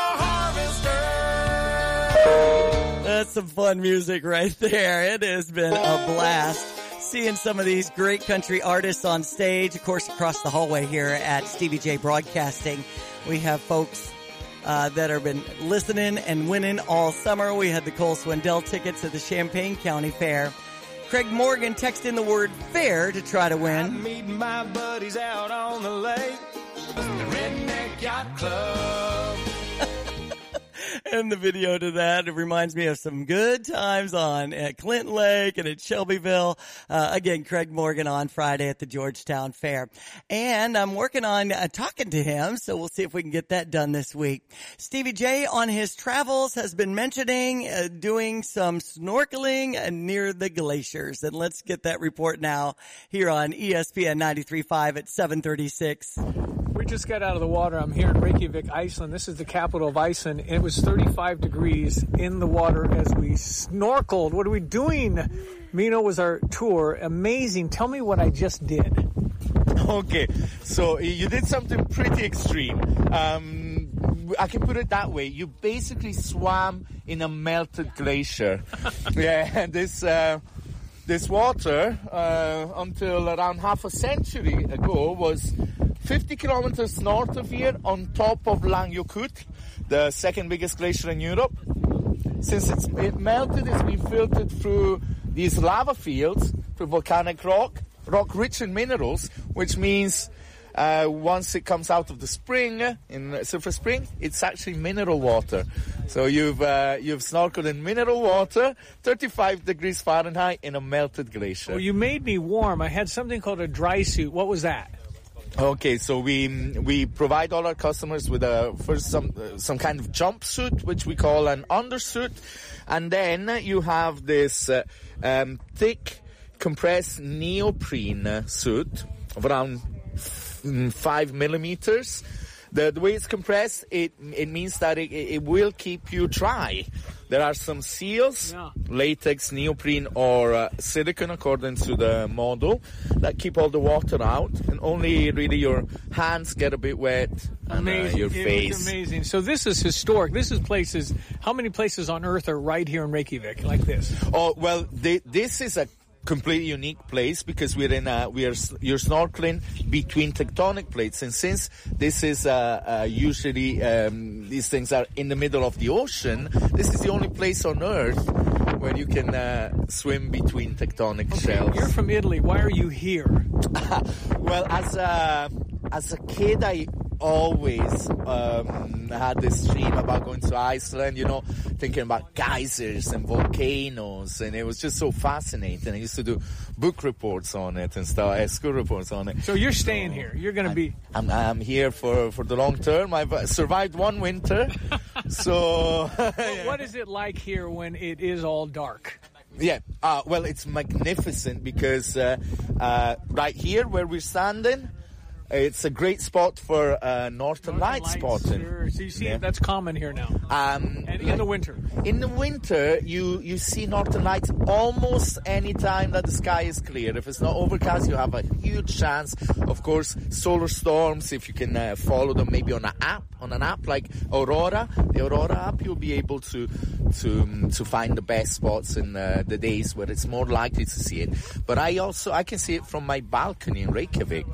harvester. That's some fun music right there. It has been a blast seeing some of these great country artists on stage. Of course, across the hallway here at Stevie J Broadcasting, we have folks uh, that have been listening and winning all summer. We had the Cole Swindell tickets at the Champaign County Fair. Craig Morgan text in the word FAIR to try to win. I'm meeting my buddies out on the lake, the Redneck Yacht Club. And the video to that, it reminds me of some good times on at Clinton Lake and at Shelbyville. Uh, again, Craig Morgan on Friday at the Georgetown Fair. And I'm working on uh, talking to him, so we'll see if we can get that done this week. Stevie J on his travels has been mentioning uh, doing some snorkeling uh, near the glaciers. And let's get that report now here on E S P N ninety-three point five at seven thirty-six. We just got out of the water. I'm here in Reykjavik, Iceland. This is the capital of Iceland. It was thirty-five degrees in the water as we snorkeled. What are we doing? Mino was our tour. Amazing. Tell me what I just did. Okay, so you did something pretty extreme. Um, I can put it that way. You basically swam in a melted glacier. Yeah, and this... Uh, This water, uh, until around half a century ago, was fifty kilometers north of here on top of Langjökull, the second biggest glacier in Europe. Since it's, it melted, it's been filtered through these lava fields, through volcanic rock, rock rich in minerals, which means uh, once it comes out of the spring, in Silver Spring, it's actually mineral water. So you've uh, you've snorkeled in mineral water, thirty-five degrees Fahrenheit in a melted glacier. Well, you made me warm. I had something called a dry suit. What was that? Okay, so we we provide all our customers with a first some uh, some kind of jumpsuit, which we call an undersuit, and then you have this uh, um, thick compressed neoprene suit of around f- five millimeters. The, the way it's compressed, it it means that it, it will keep you dry. There are some seals, yeah. latex, neoprene, or uh, silicone, according to the model, that keep all the water out, and only really your hands get a bit wet, and uh, your it face. Was amazing. So this is historic. This is places. How many places on Earth are right here in Reykjavik like this? Oh well, they, this is a completely unique place because we're in a, we are you're snorkeling between tectonic plates, and since this is uh, uh, usually um, these things are in the middle of the ocean, this is the only place on Earth where you can uh, swim between tectonic okay, shelves. You're from Italy. Why are you here? Well, as a as a kid, I always um, had this dream about going to Iceland, you know, thinking about geysers and volcanoes, and it was just so fascinating. I used to do book reports on it and stuff, uh, school reports on it. So you're staying so, here. You're going to be... I'm, I'm here for, for the long term. I've survived one winter, So, Well, what is it like here when it is all dark? yeah, uh, well, it's magnificent because uh, uh, right here where we're standing, it's a great spot for uh, Northern Lights spotting. Sure. So you see Yeah. that's common here now. Um, And in the winter. In the winter, you, you see Northern Lights almost any time that the sky is clear. If it's not overcast, you have a huge chance. Of course, solar storms, if you can uh, follow them maybe on an app, on an app like Aurora, the Aurora app, you'll be able to to um, to find the best spots in uh, the days where it's more likely to see it. But I also I can see it from my balcony in Reykjavik.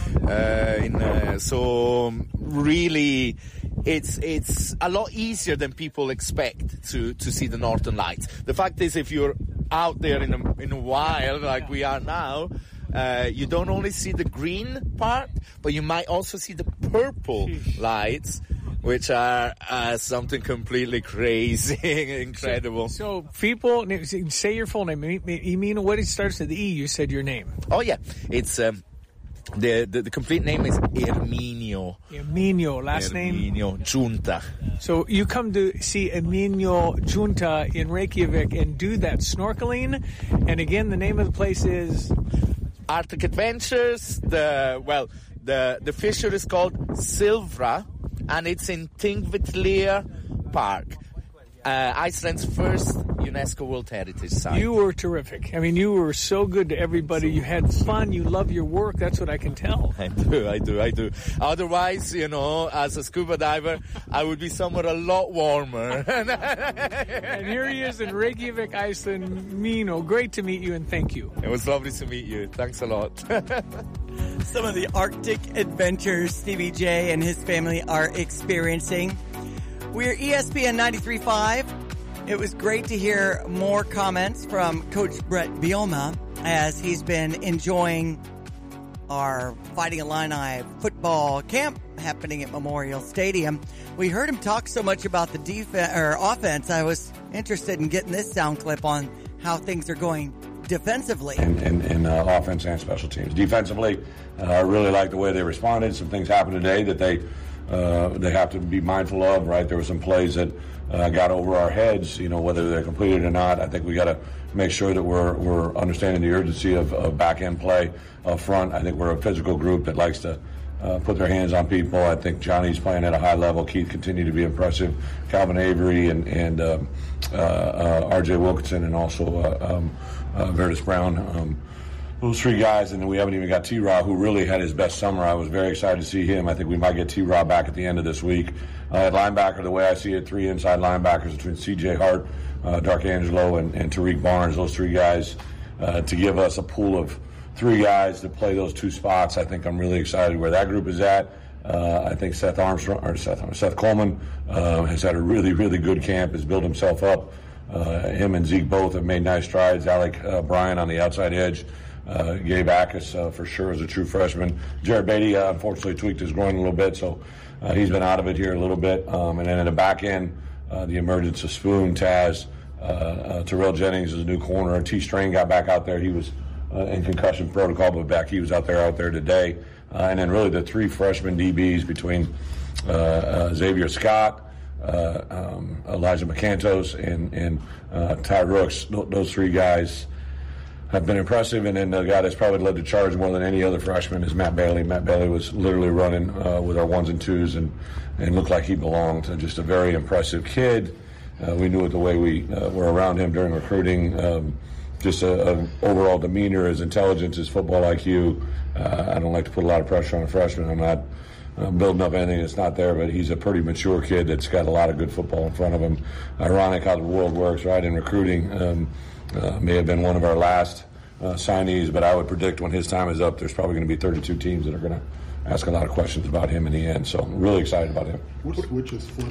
Uh, in, uh, so um, really, it's it's a lot easier than people expect to to see the Northern Lights. The fact is, if you're out there in a in a while like we are now, uh, you don't only see the green part, but you might also see the purple lights, which are uh, something completely crazy, incredible. So, so people, say your full name. You mean what it starts with E? You said your name. Oh yeah, it's. Um, The, the the complete name is Erminio. Erminio, last name? Erminio Giunta. So you come to see Erminio Giunta in Reykjavik and do that snorkeling. And again, the name of the place is Arctic Adventures. The well, the the fisher is called Silvra, and it's in Thingvellir Park, uh, Iceland's first UNESCO World Heritage Site. You were terrific. I mean, you were so good to everybody. You had fun. You love your work. That's what I can tell. I do, I do, I do. Otherwise, you know, as a scuba diver, I would be somewhere a lot warmer. And here he is in Reykjavik, Iceland. Mino, great to meet you, and thank you. It was lovely to meet you. Thanks a lot. Some of the Arctic adventures Stevie J and his family are experiencing. We're E S P N ninety-three point five. It was great to hear more comments from Coach Brett Bielema as he's been enjoying our Fighting Illini football camp happening at Memorial Stadium. We heard him talk so much about the defense or offense. I was interested in getting this sound clip on how things are going defensively. In, in, in uh, offense and special teams. Defensively, uh, I really like the way they responded. Some things happened today that they uh, they have to be mindful of, right? There were some plays that uh, got over our heads, you know, whether they're completed or not. I think we got to make sure that we're we're understanding the urgency of, of back-end play up front. I think we're a physical group that likes to uh, put their hands on people. I think Johnny's playing at a high level. Keith continued to be impressive. Calvin Avery and, and um, uh, uh, R J Wilkinson and also uh, um, uh, Verdis Brown. Um, Those three guys, and then we haven't even got T-Raw, who really had his best summer. I was very excited to see him. I think we might get T-Raw back at the end of this week. Uh, at linebacker, the way I see it, three inside linebackers between C J Hart, uh, Dark Angelo, and, and Tariq Barnes. Those three guys uh, to give us a pool of three guys to play those two spots. I think I'm really excited where that group is at. Uh, I think Seth Armstrong or Seth Seth Coleman uh, has had a really really good camp. Has built himself up. Uh, him and Zeke both have made nice strides. Alec uh, Bryan on the outside edge. Uh, Gabe Ackus, uh, for sure, is a true freshman. Jared Beatty, uh, unfortunately, tweaked his groin a little bit, so uh, he's been out of it here a little bit. Um, and then in the back end, uh, the emergence of Spoon, Taz, uh, uh, Terrell Jennings is a new corner. T. Strain got back out there. He was uh, in concussion protocol, but back he was out there out there today. Uh, and then really the three freshman D Bs between uh, uh, Xavier Scott, uh, um, Elijah McCantos, and, and uh, Ty Rooks. Th- those three guys have been impressive, and then the guy that's probably led the charge more than any other freshman is Matt Bailey. Matt Bailey was literally running uh, with our ones and twos and, and looked like he belonged. Just a very impressive kid. Uh, we knew it the way we uh, were around him during recruiting. Um, just a, a overall demeanor, his intelligence, his football I Q. Uh, I don't like to put a lot of pressure on a freshman. I'm not uh, building up anything that's not there, but he's a pretty mature kid that's got a lot of good football in front of him. Ironic how the world works, right, in recruiting. Um, Uh, may have been one of our last uh, signees, but I would predict when his time is up, there's probably going to be thirty-two teams that are going to ask a lot of questions about him in the end. So I'm really excited about him. Which is flip.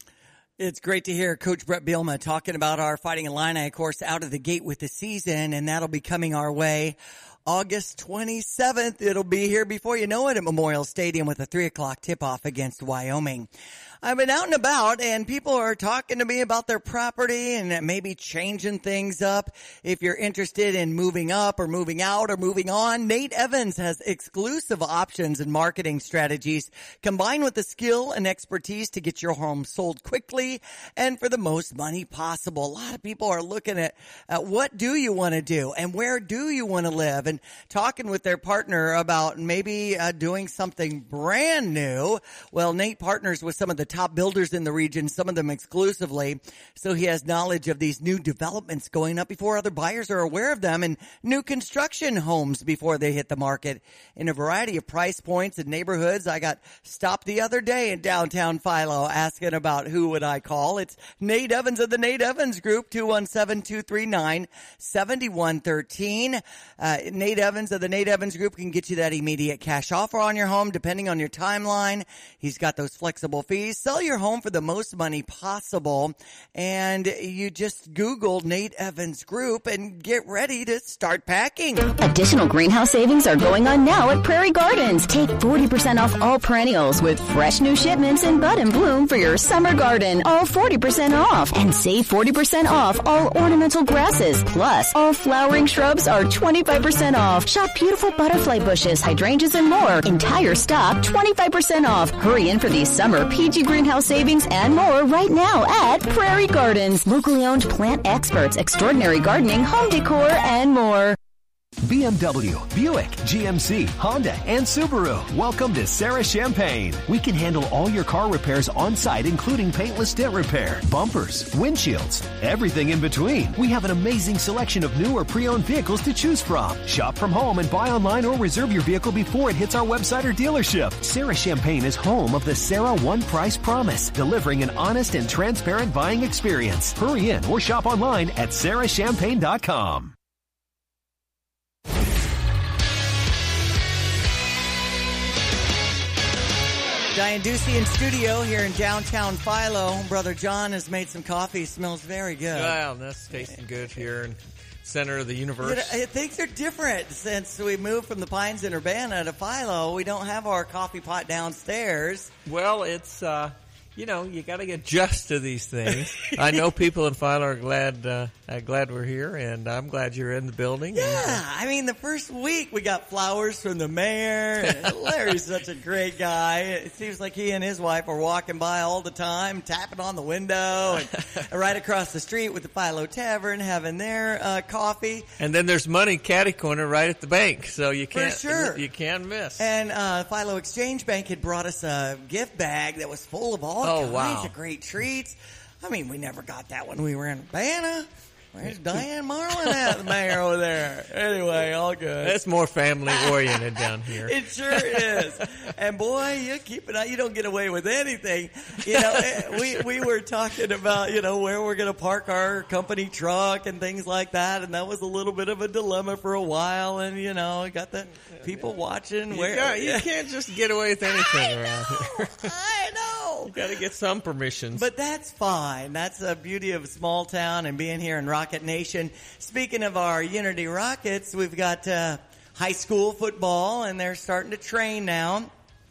It's great to hear Coach Brett Bielema talking about our Fighting Illini, of course, out of the gate with the season, and that'll be coming our way August twenty-seventh. It'll be here before you know it at Memorial Stadium with a three o'clock tip-off against Wyoming. I've been out and about, and people are talking to me about their property and maybe changing things up. If you're interested in moving up or moving out or moving on, Nate Evans has exclusive options and marketing strategies combined with the skill and expertise to get your home sold quickly and for the most money possible. A lot of people are looking at, at what do you want to do and where do you want to live, and talking with their partner about maybe uh, doing something brand new. Well, Nate partners with some of the top builders in the region, some of them exclusively, so he has knowledge of these new developments going up before other buyers are aware of them, and new construction homes before they hit the market in a variety of price points and neighborhoods. I got stopped the other day in downtown Philo asking about who would I call. It's Nate Evans of the Nate Evans Group, two one seven, two three nine, seven one one three. Uh, Nate Evans of the Nate Evans Group can get you that immediate cash offer on your home depending on your timeline. He's got those flexible fees. Sell your home for the most money possible, and you just Google Nate Evans Group and get ready to start packing. Additional greenhouse savings are going on now at Prairie Gardens. Take forty percent off all perennials with fresh new shipments in bud and bloom for your summer garden. All forty percent off. And save forty percent off all ornamental grasses. Plus, all flowering shrubs are twenty-five percent off. Shop beautiful butterfly bushes, hydrangeas, and more. Entire stock twenty-five percent off. Hurry in for these summer P G greenhouse savings and more right now at Prairie Gardens. Locally owned plant experts, extraordinary gardening, home decor, and more. B M W, Buick, G M C, Honda, and Subaru. Welcome to Sarah Champagne. We can handle all your car repairs on site, including paintless dent repair, bumpers, windshields, everything in between. We have an amazing selection of new or pre-owned vehicles to choose from. Shop from home and buy online or reserve your vehicle before it hits our website or dealership. Sarah Champagne is home of the Sarah One Price Promise, delivering an honest and transparent buying experience. Hurry in or shop online at sarah champagne dot com. Diane Ducey in studio here in downtown Philo. Brother John has made some coffee. Smells very good. Wow, that's tasting good here in center of the universe. You know, things are different since we moved from the Pines in Urbana to Philo. We don't have our coffee pot downstairs. Well, it's, uh, you know, you got to get adjust to these things. I know people in Philo are glad, uh, uh, glad we're here, and I'm glad you're in the building. Yeah, and, uh, I mean, the first week we got flowers from the mayor. Larry's such a great guy. It seems like he and his wife are walking by all the time, tapping on the window, and right across the street with the Philo Tavern, having their uh, coffee. And then there's money catty corner right at the bank, so you can't, For sure. you can't miss. And uh, Philo Exchange Bank had brought us a gift bag that was full of all Oh, kinds wow. of great treats. I mean, we never got that when we were in Urbana. Where's Diane Marlin at, the mayor over there? Anyway, all good. It's more family oriented down here. It sure is. And boy, you keep it out. You don't get away with anything. You know, we we were talking about, you know, where we're going to park our company truck and things like that. And that was a little bit of a dilemma for a while. And, you know, got the people watching. You, where got, you can't just get away with anything around here. I know. You got to get some permissions. But that's fine. That's the beauty of a small town and being here in Rocket Nation. Speaking of our Unity Rockets, we've got uh, high school football, and they're starting to train now.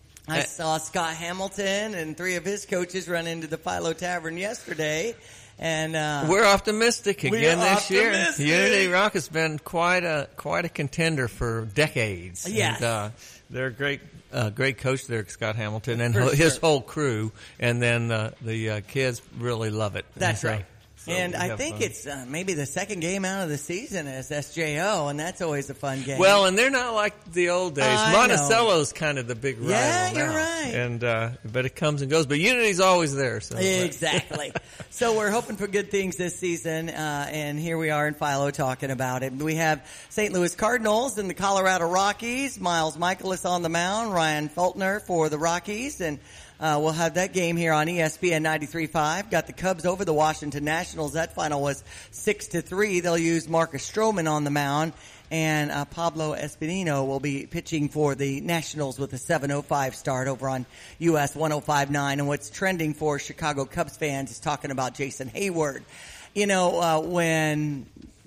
I saw Scott Hamilton and three of his coaches run into the Philo Tavern yesterday. And uh, we're optimistic again we're this year. optimistic. Unity Rock has been quite a quite a contender for decades. Yes. And, uh, they're a great uh, great coach there, Scott Hamilton, and For his sure. whole crew. And then uh, the uh, kids really love it. That's And so- right. so and we I have think fun. it's uh, maybe the second game out of the season is S J O, and that's always a fun game. Well, and they're not like the old days. I Monticello's kind of the big rival Yeah, you're now. right. And uh, but it comes and goes. But Unity's always there. So Exactly. So we're hoping for good things this season, uh, and here we are in Philo talking about it. We have Saint Louis Cardinals and the Colorado Rockies. Miles Michaelis on the mound, Ryan Feltner for the Rockies, and uh, we'll have that game here on E S P N ninety-three point five. Got the Cubs over the Washington Nationals. That final was six to three. They'll use Marcus Stroman on the mound. And uh, Pablo Espinino will be pitching for the Nationals with a seven oh five start over on U S one oh five point nine. And what's trending for Chicago Cubs fans is talking about Jason Hayward. You know, uh, when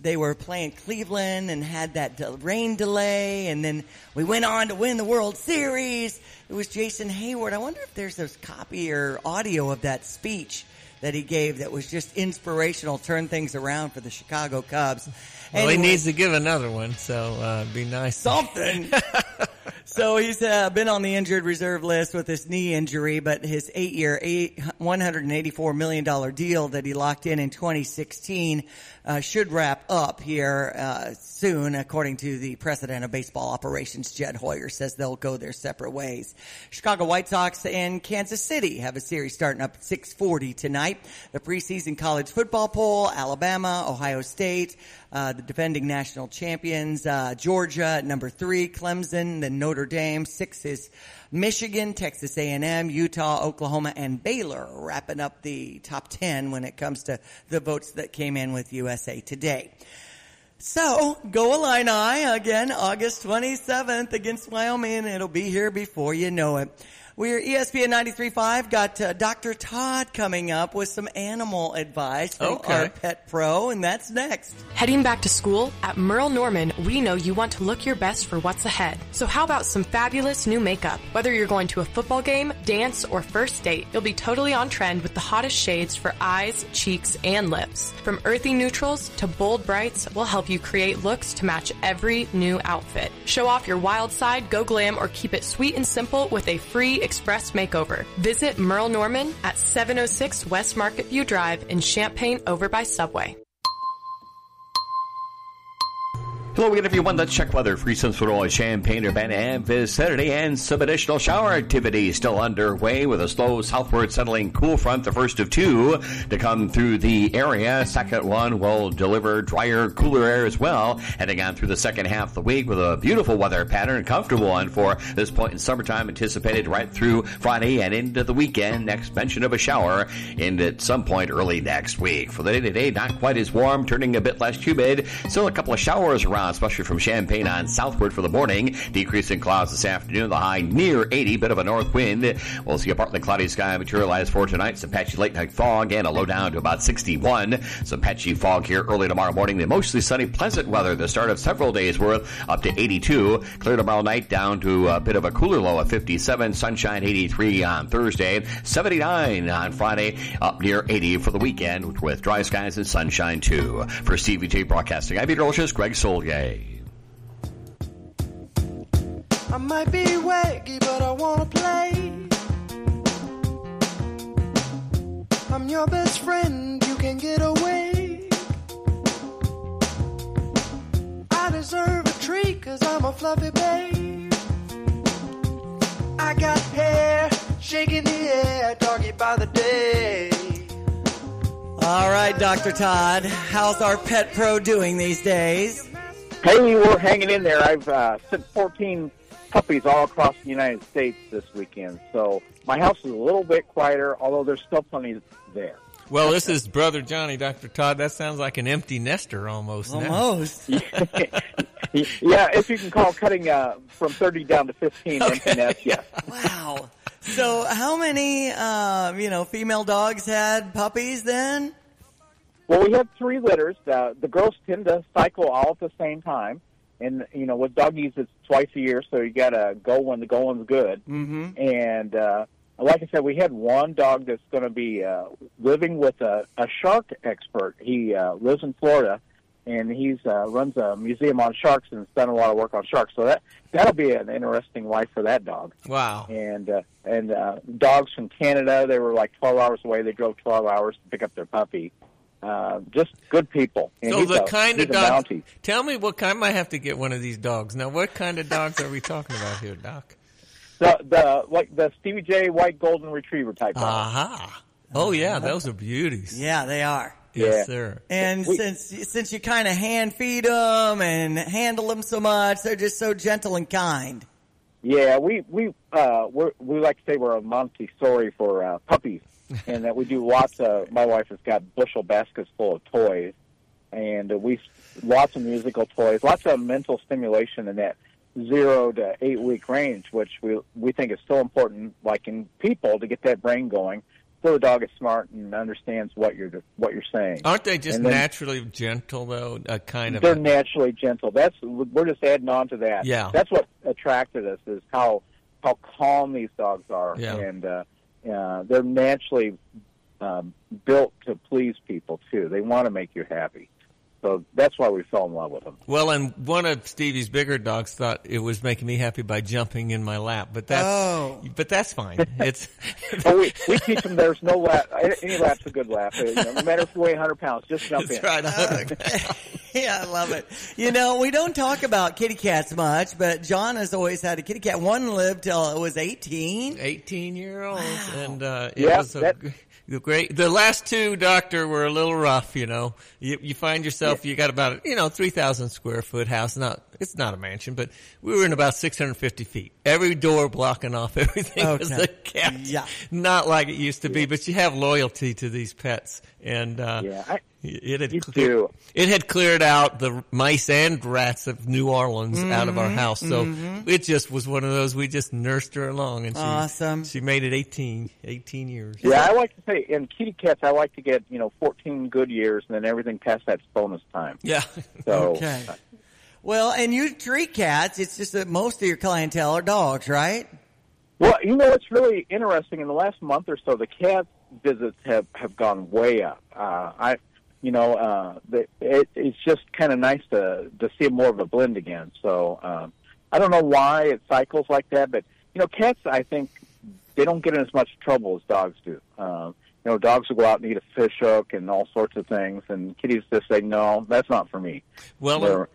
they were playing Cleveland and had that de- rain delay, and then we went on to win the World Series. It was Jason Hayward. I wonder if there's a copy or audio of that speech that he gave that was just inspirational, turn things around for the Chicago Cubs. Well, Anyway, he needs to give another one, so uh, it'd be nice. Something. So he's uh, been on the injured reserve list with his knee injury, but his eight-year, eight, one hundred eighty-four million dollars deal that he locked in in twenty sixteen uh, should wrap up here uh, soon, according to the president of baseball operations, Jed Hoyer, says they'll go their separate ways. Chicago White Sox and Kansas City have a series starting up at six forty tonight. The preseason college football poll, Alabama, Ohio State, uh, the defending national champions, uh, Georgia at number three, Clemson, then Notre Dame. Six is Michigan, Texas A and M, Utah, Oklahoma, and Baylor, wrapping up the top ten when it comes to the votes that came in with U S A Today. So, go Illini again, August twenty-seventh against Wyoming. It'll be here before you know it. We're E S P N ninety-three point five. Got uh, Doctor Todd coming up with some animal advice from Okay. our pet pro, and that's next. Heading back to school? At Merle Norman, we know you want to look your best for what's ahead. So how about some fabulous new makeup? Whether you're going to a football game, dance, or first date, you'll be totally on trend with the hottest shades for eyes, cheeks, and lips. From earthy neutrals to bold brights, we'll help you create looks to match every new outfit. Show off your wild side, go glam, or keep it sweet and simple with a free express makeover. Visit Merle Norman at seven oh six West Market View Drive in Champaign over by Subway. Hello again, everyone. Let's check weather. Free Central Illinois, Champaign, Urbana, and vicinity, and some additional shower activity still underway with a slow southward settling cool front, the first of two to come through the area. Second one will deliver drier, cooler air as well, heading on through the second half of the week with a beautiful weather pattern, a comfortable one for this point in summertime, anticipated right through Friday and into the weekend. Next mention of a shower in at some point early next week. For the day today, not quite as warm, turning a bit less humid. Still a couple of showers around, especially from Champaign on southward for the morning. Decreasing clouds this afternoon, the high near eighty, bit of a north wind. We'll see a partly cloudy sky materialize for tonight. Some patchy late night fog and a low down to about sixty-one. Some patchy fog here early tomorrow morning. The mostly sunny, pleasant weather, the start of several days worth, up to eighty-two. Clear tomorrow night, down to a bit of a cooler low of fifty-seven. Sunshine eighty-three on Thursday. seventy-nine on Friday, up near eighty for the weekend with dry skies and sunshine too. For C V T Broadcasting, I'm Peter Olshes, Greg Solgay. I might be waggy, but I wanna play. I'm your best friend, you can get away. I deserve a treat, cause I'm a fluffy babe. I got hair, shaking the air, doggy by the day. All right, Doctor Todd, how's our pet pro doing these days? Hey, we're hanging in there. I've uh, sent fourteen puppies all across the United States this weekend, so my house is a little bit quieter, although there's still plenty there. Well, this is Brother Johnny, Doctor Todd. That sounds like an empty nester almost. now. Almost. Yeah, if you can call cutting uh, from thirty down to fifteen empty nests, yes. Wow. So how many, uh, you know, female dogs had puppies then? Well, we have three litters. Uh, the girls tend to cycle all at the same time. And, you know, with doggies, it's twice a year, so you got to go when the going's good. Mm-hmm. And uh, like I said, we had one dog that's going to be uh, living with a, a shark expert. He uh, lives in Florida, and he uh, runs a museum on sharks and has done a lot of work on sharks. So that, that'll be an interesting life for that dog. Wow. And uh, and uh, dogs from Canada, they were like twelve hours away. They drove twelve hours to pick up their puppy. Uh, just good people. And So he's the a, kind he's of a dogs. Mountie. Tell me what kind. I might have to get one of these dogs. Now, what kind of dogs are we talking about here, Doc? The the like the Stevie J white golden retriever type. dog. Aha. Oh yeah, those are beauties. Yeah, they are. Yes, Yeah. sir. And We- since since you kind of hand feed them and handle them so much, they're just so gentle and kind. Yeah, we we uh we're, we like to say we're a Montessori for uh, puppies, and that we do lots of. My wife has got bushel baskets full of toys, and uh, we lots of musical toys, lots of mental stimulation in that zero to eight week range, which we we think is so important, like in people, to get that brain going. so the dog is smart and understands what you're what you're saying. Aren't they just And then naturally gentle, though? A kind of. they're A, naturally gentle. That's we're just adding on to that. Yeah. That's what attracted us is how how calm these dogs are, Yeah. and uh, uh, they're naturally um, built to please people too. They want to make you happy. So that's why we fell in love with them. well, and one of Stevie's bigger dogs thought it was making me happy by jumping in my lap, but that's Oh. but that's fine. It's Oh, we, we teach them there's no lap. Any lap's a good lap. You know, no matter if you weigh one hundred pounds, just jump That's in. right. Yeah, I love it. You know, we don't talk about kitty cats much, but John has always had a kitty cat. One lived till it was eighteen. eighteen year old, and uh, it Yeah, was a that- g- great. The last two, Doctor, were a little rough. You know, you, you find yourself you got about you know three thousand square foot house. Not it's not a mansion, but we were in about six hundred fifty feet. Every door blocking off everything was Okay. a cat. Yeah. Not like it used to be, but you have loyalty to these pets, and uh, Yeah, I, it had you clear- do. it had cleared out the mice and rats of New Orleans out of our Mhm, house. So mhm. it just was one of those. We just nursed her along, and she Awesome. she made it eighteen, eighteen years. Yeah, I like to say in kitty cats, I like to get you know fourteen good years, and then everything past that's bonus time. Yeah. So Okay. Well, and you treat cats. It's just that most of your clientele are dogs, right? Well, you know, it's really interesting. In the last month or so, the cat visits have, have gone way up. Uh, I, you know, uh, the, it, it's just kind of nice to to see more of a blend again. So um, I don't know why it cycles like that, but you know, cats, I think they don't get in as much trouble as dogs do. Uh, you know, dogs will go out and eat a fish hook and all sorts of things, and kitties just say, "No, that's not for me." Well, They're-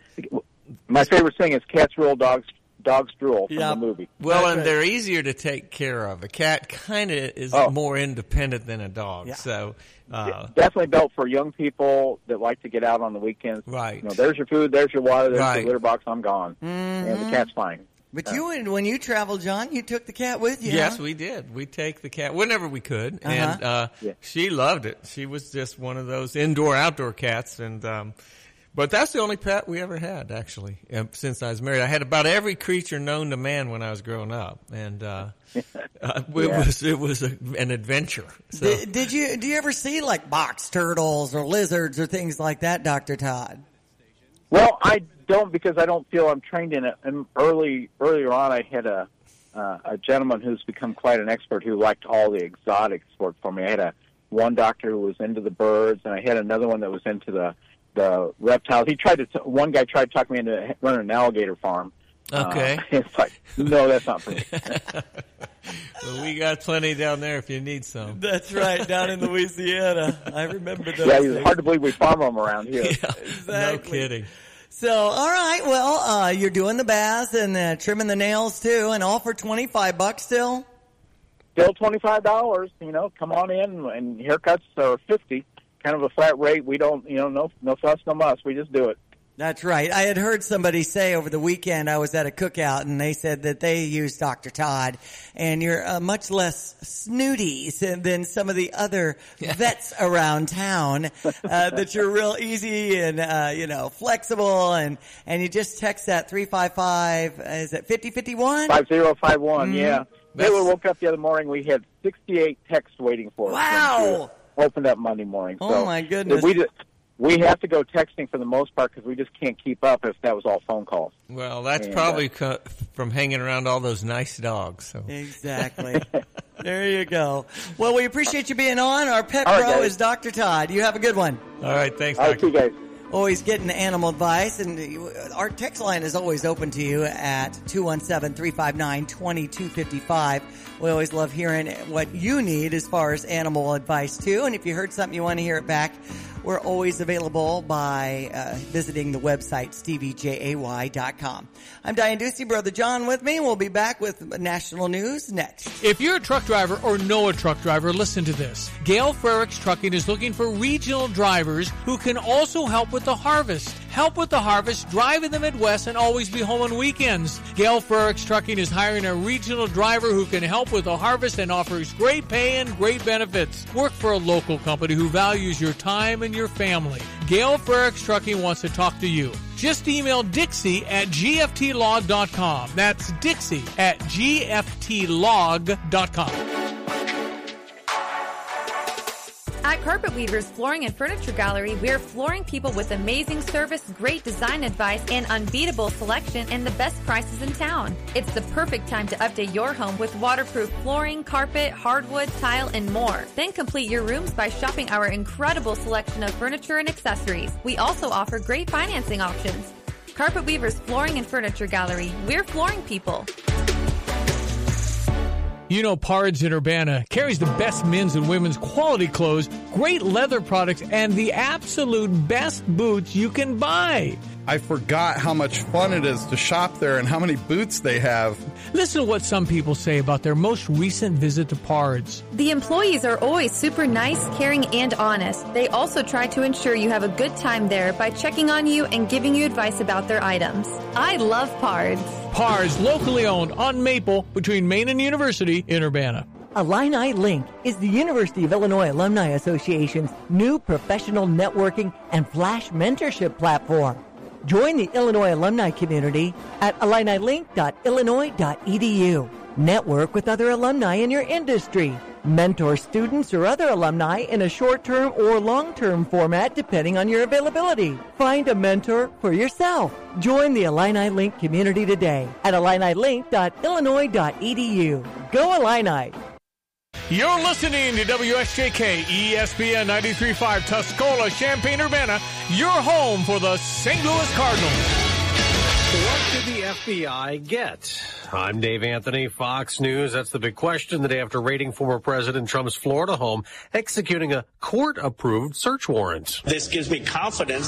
my favorite thing is cats rule, dogs dogs drool from Yeah. the movie. Well, and they're easier to take care of. A cat kind of is Oh. more independent than a dog. Yeah. So, uh, Definitely built for young people that like to get out on the weekends. Right. You know, there's your food, there's your water, there's Right. your litter box. I'm gone, and the Mhm. cat's fine. But you, when you traveled, John, you took the cat with you. yes, huh? we did. We take the cat whenever we could, Uh-huh. and uh, Yeah. she loved it. She was just one of those indoor outdoor cats, and um, but that's the only pet we ever had actually uh, since I was married. I had about every creature known to man when I was growing up, and uh, uh, it Yeah. was it was a, an adventure. So. Did, did you do you ever see like box turtles or lizards or things like that, Doctor Todd? Well, I don't because I don't feel I'm trained in it. And early earlier on, I had a uh, a gentleman who's become quite an expert who liked all the exotics work for me. I had a one doctor who was into the birds, and I had another one that was into the the reptiles. He tried to t- one guy tried to talk me into running an alligator farm. Okay. Uh, it's like, no, that's not for me. Well, we got plenty down there if you need some. That's right, down in Louisiana. I remember those. Yeah, it's things. hard to believe we farm them around here. No Exactly. kidding. So, all right, well, uh, you're doing the baths and uh, trimming the nails too, and all for twenty-five bucks still. Still twenty-five dollars. You know, come on in, and haircuts are fifty. Kind of a flat rate. We don't, you know, no no fuss, no muss. We just do it. That's right. I had heard somebody say over the weekend, I was at a cookout, and they said that they use Doctor Todd, and you're uh, much less snooty than, than some of the other vets around town, uh, that you're real easy and, uh, you know, flexible, and, and you just text that three five five, is it fifty fifty-one? Five zero five one. Mhm. Yeah. Taylor woke up the other morning. We had sixty-eight texts waiting for us. Wow. Opened up Monday morning. Oh, So my goodness. We just, we have to go texting for the most part because we just can't keep up if that was all phone calls. Well, that's And, probably co- from hanging around all those nice dogs. So. Exactly. There you go. Well, we appreciate you being on. Our pet All right, pro guys. is Doctor Todd. You have a good one. All right, thanks, All right, Doctor. see you guys. Always getting animal advice, and our text line is always open to you at two one seven, three five nine, two two five five. We always love hearing what you need as far as animal advice, too. And if you heard something you want to hear it back, we're always available by uh, visiting the website, stevie jay dot com. I'm Diane Ducey, Brother John with me. We'll be back with national news next. If you're a truck driver or know a truck driver, listen to this. Gale Frericks Trucking is looking for regional drivers who can also help with the harvest. Help with the harvest, drive in the Midwest, and always be home on weekends. Gale Frericks Trucking is hiring a regional driver who can help with the harvest and offers great pay and great benefits. Work for a local company who values your time and your family. Gale Frericks Trucking wants to talk to you. Just email Dixie at g f t log dot com. That's Dixie at g f t log dot com. At Carpet Weavers Flooring and Furniture Gallery, we're flooring people with amazing service, great design advice, and unbeatable selection and the best prices in town. It's the perfect time to update your home with waterproof flooring, carpet, hardwood, tile, and more. Then complete your rooms by shopping our incredible selection of furniture and accessories. We also offer great financing options. Carpet Weavers Flooring and Furniture Gallery. We're flooring people. You know, Pards in Urbana carries the best men's and women's quality clothes, great leather products, and the absolute best boots you can buy. I forgot how much fun it is to shop there and how many boots they have. Listen to what some people say about their most recent visit to Pards. The employees are always super nice, caring, and honest. They also try to ensure you have a good time there by checking on you and giving you advice about their items. I love Pards. Pards, locally owned on Maple between Maine and University in Urbana. Illini Link is the University of Illinois Alumni Association's new professional networking and flash mentorship platform. Join the Illinois alumni community at illini link dot illinois dot e d u. Network with other alumni in your industry. Mentor students or other alumni in a short-term or long-term format depending on your availability. Find a mentor for yourself. Join the Illini Link community today at illini link dot illinois dot e d u. Go Illini! You're listening to W S J K E S P N ninety-three point five Tuscola, Champaign-Urbana, your home for the Saint Louis Cardinals. What did the F B I get? I'm Dave Anthony, Fox News. That's the big question the day after raiding former President Trump's Florida home, executing a court-approved search warrant. This gives me confidence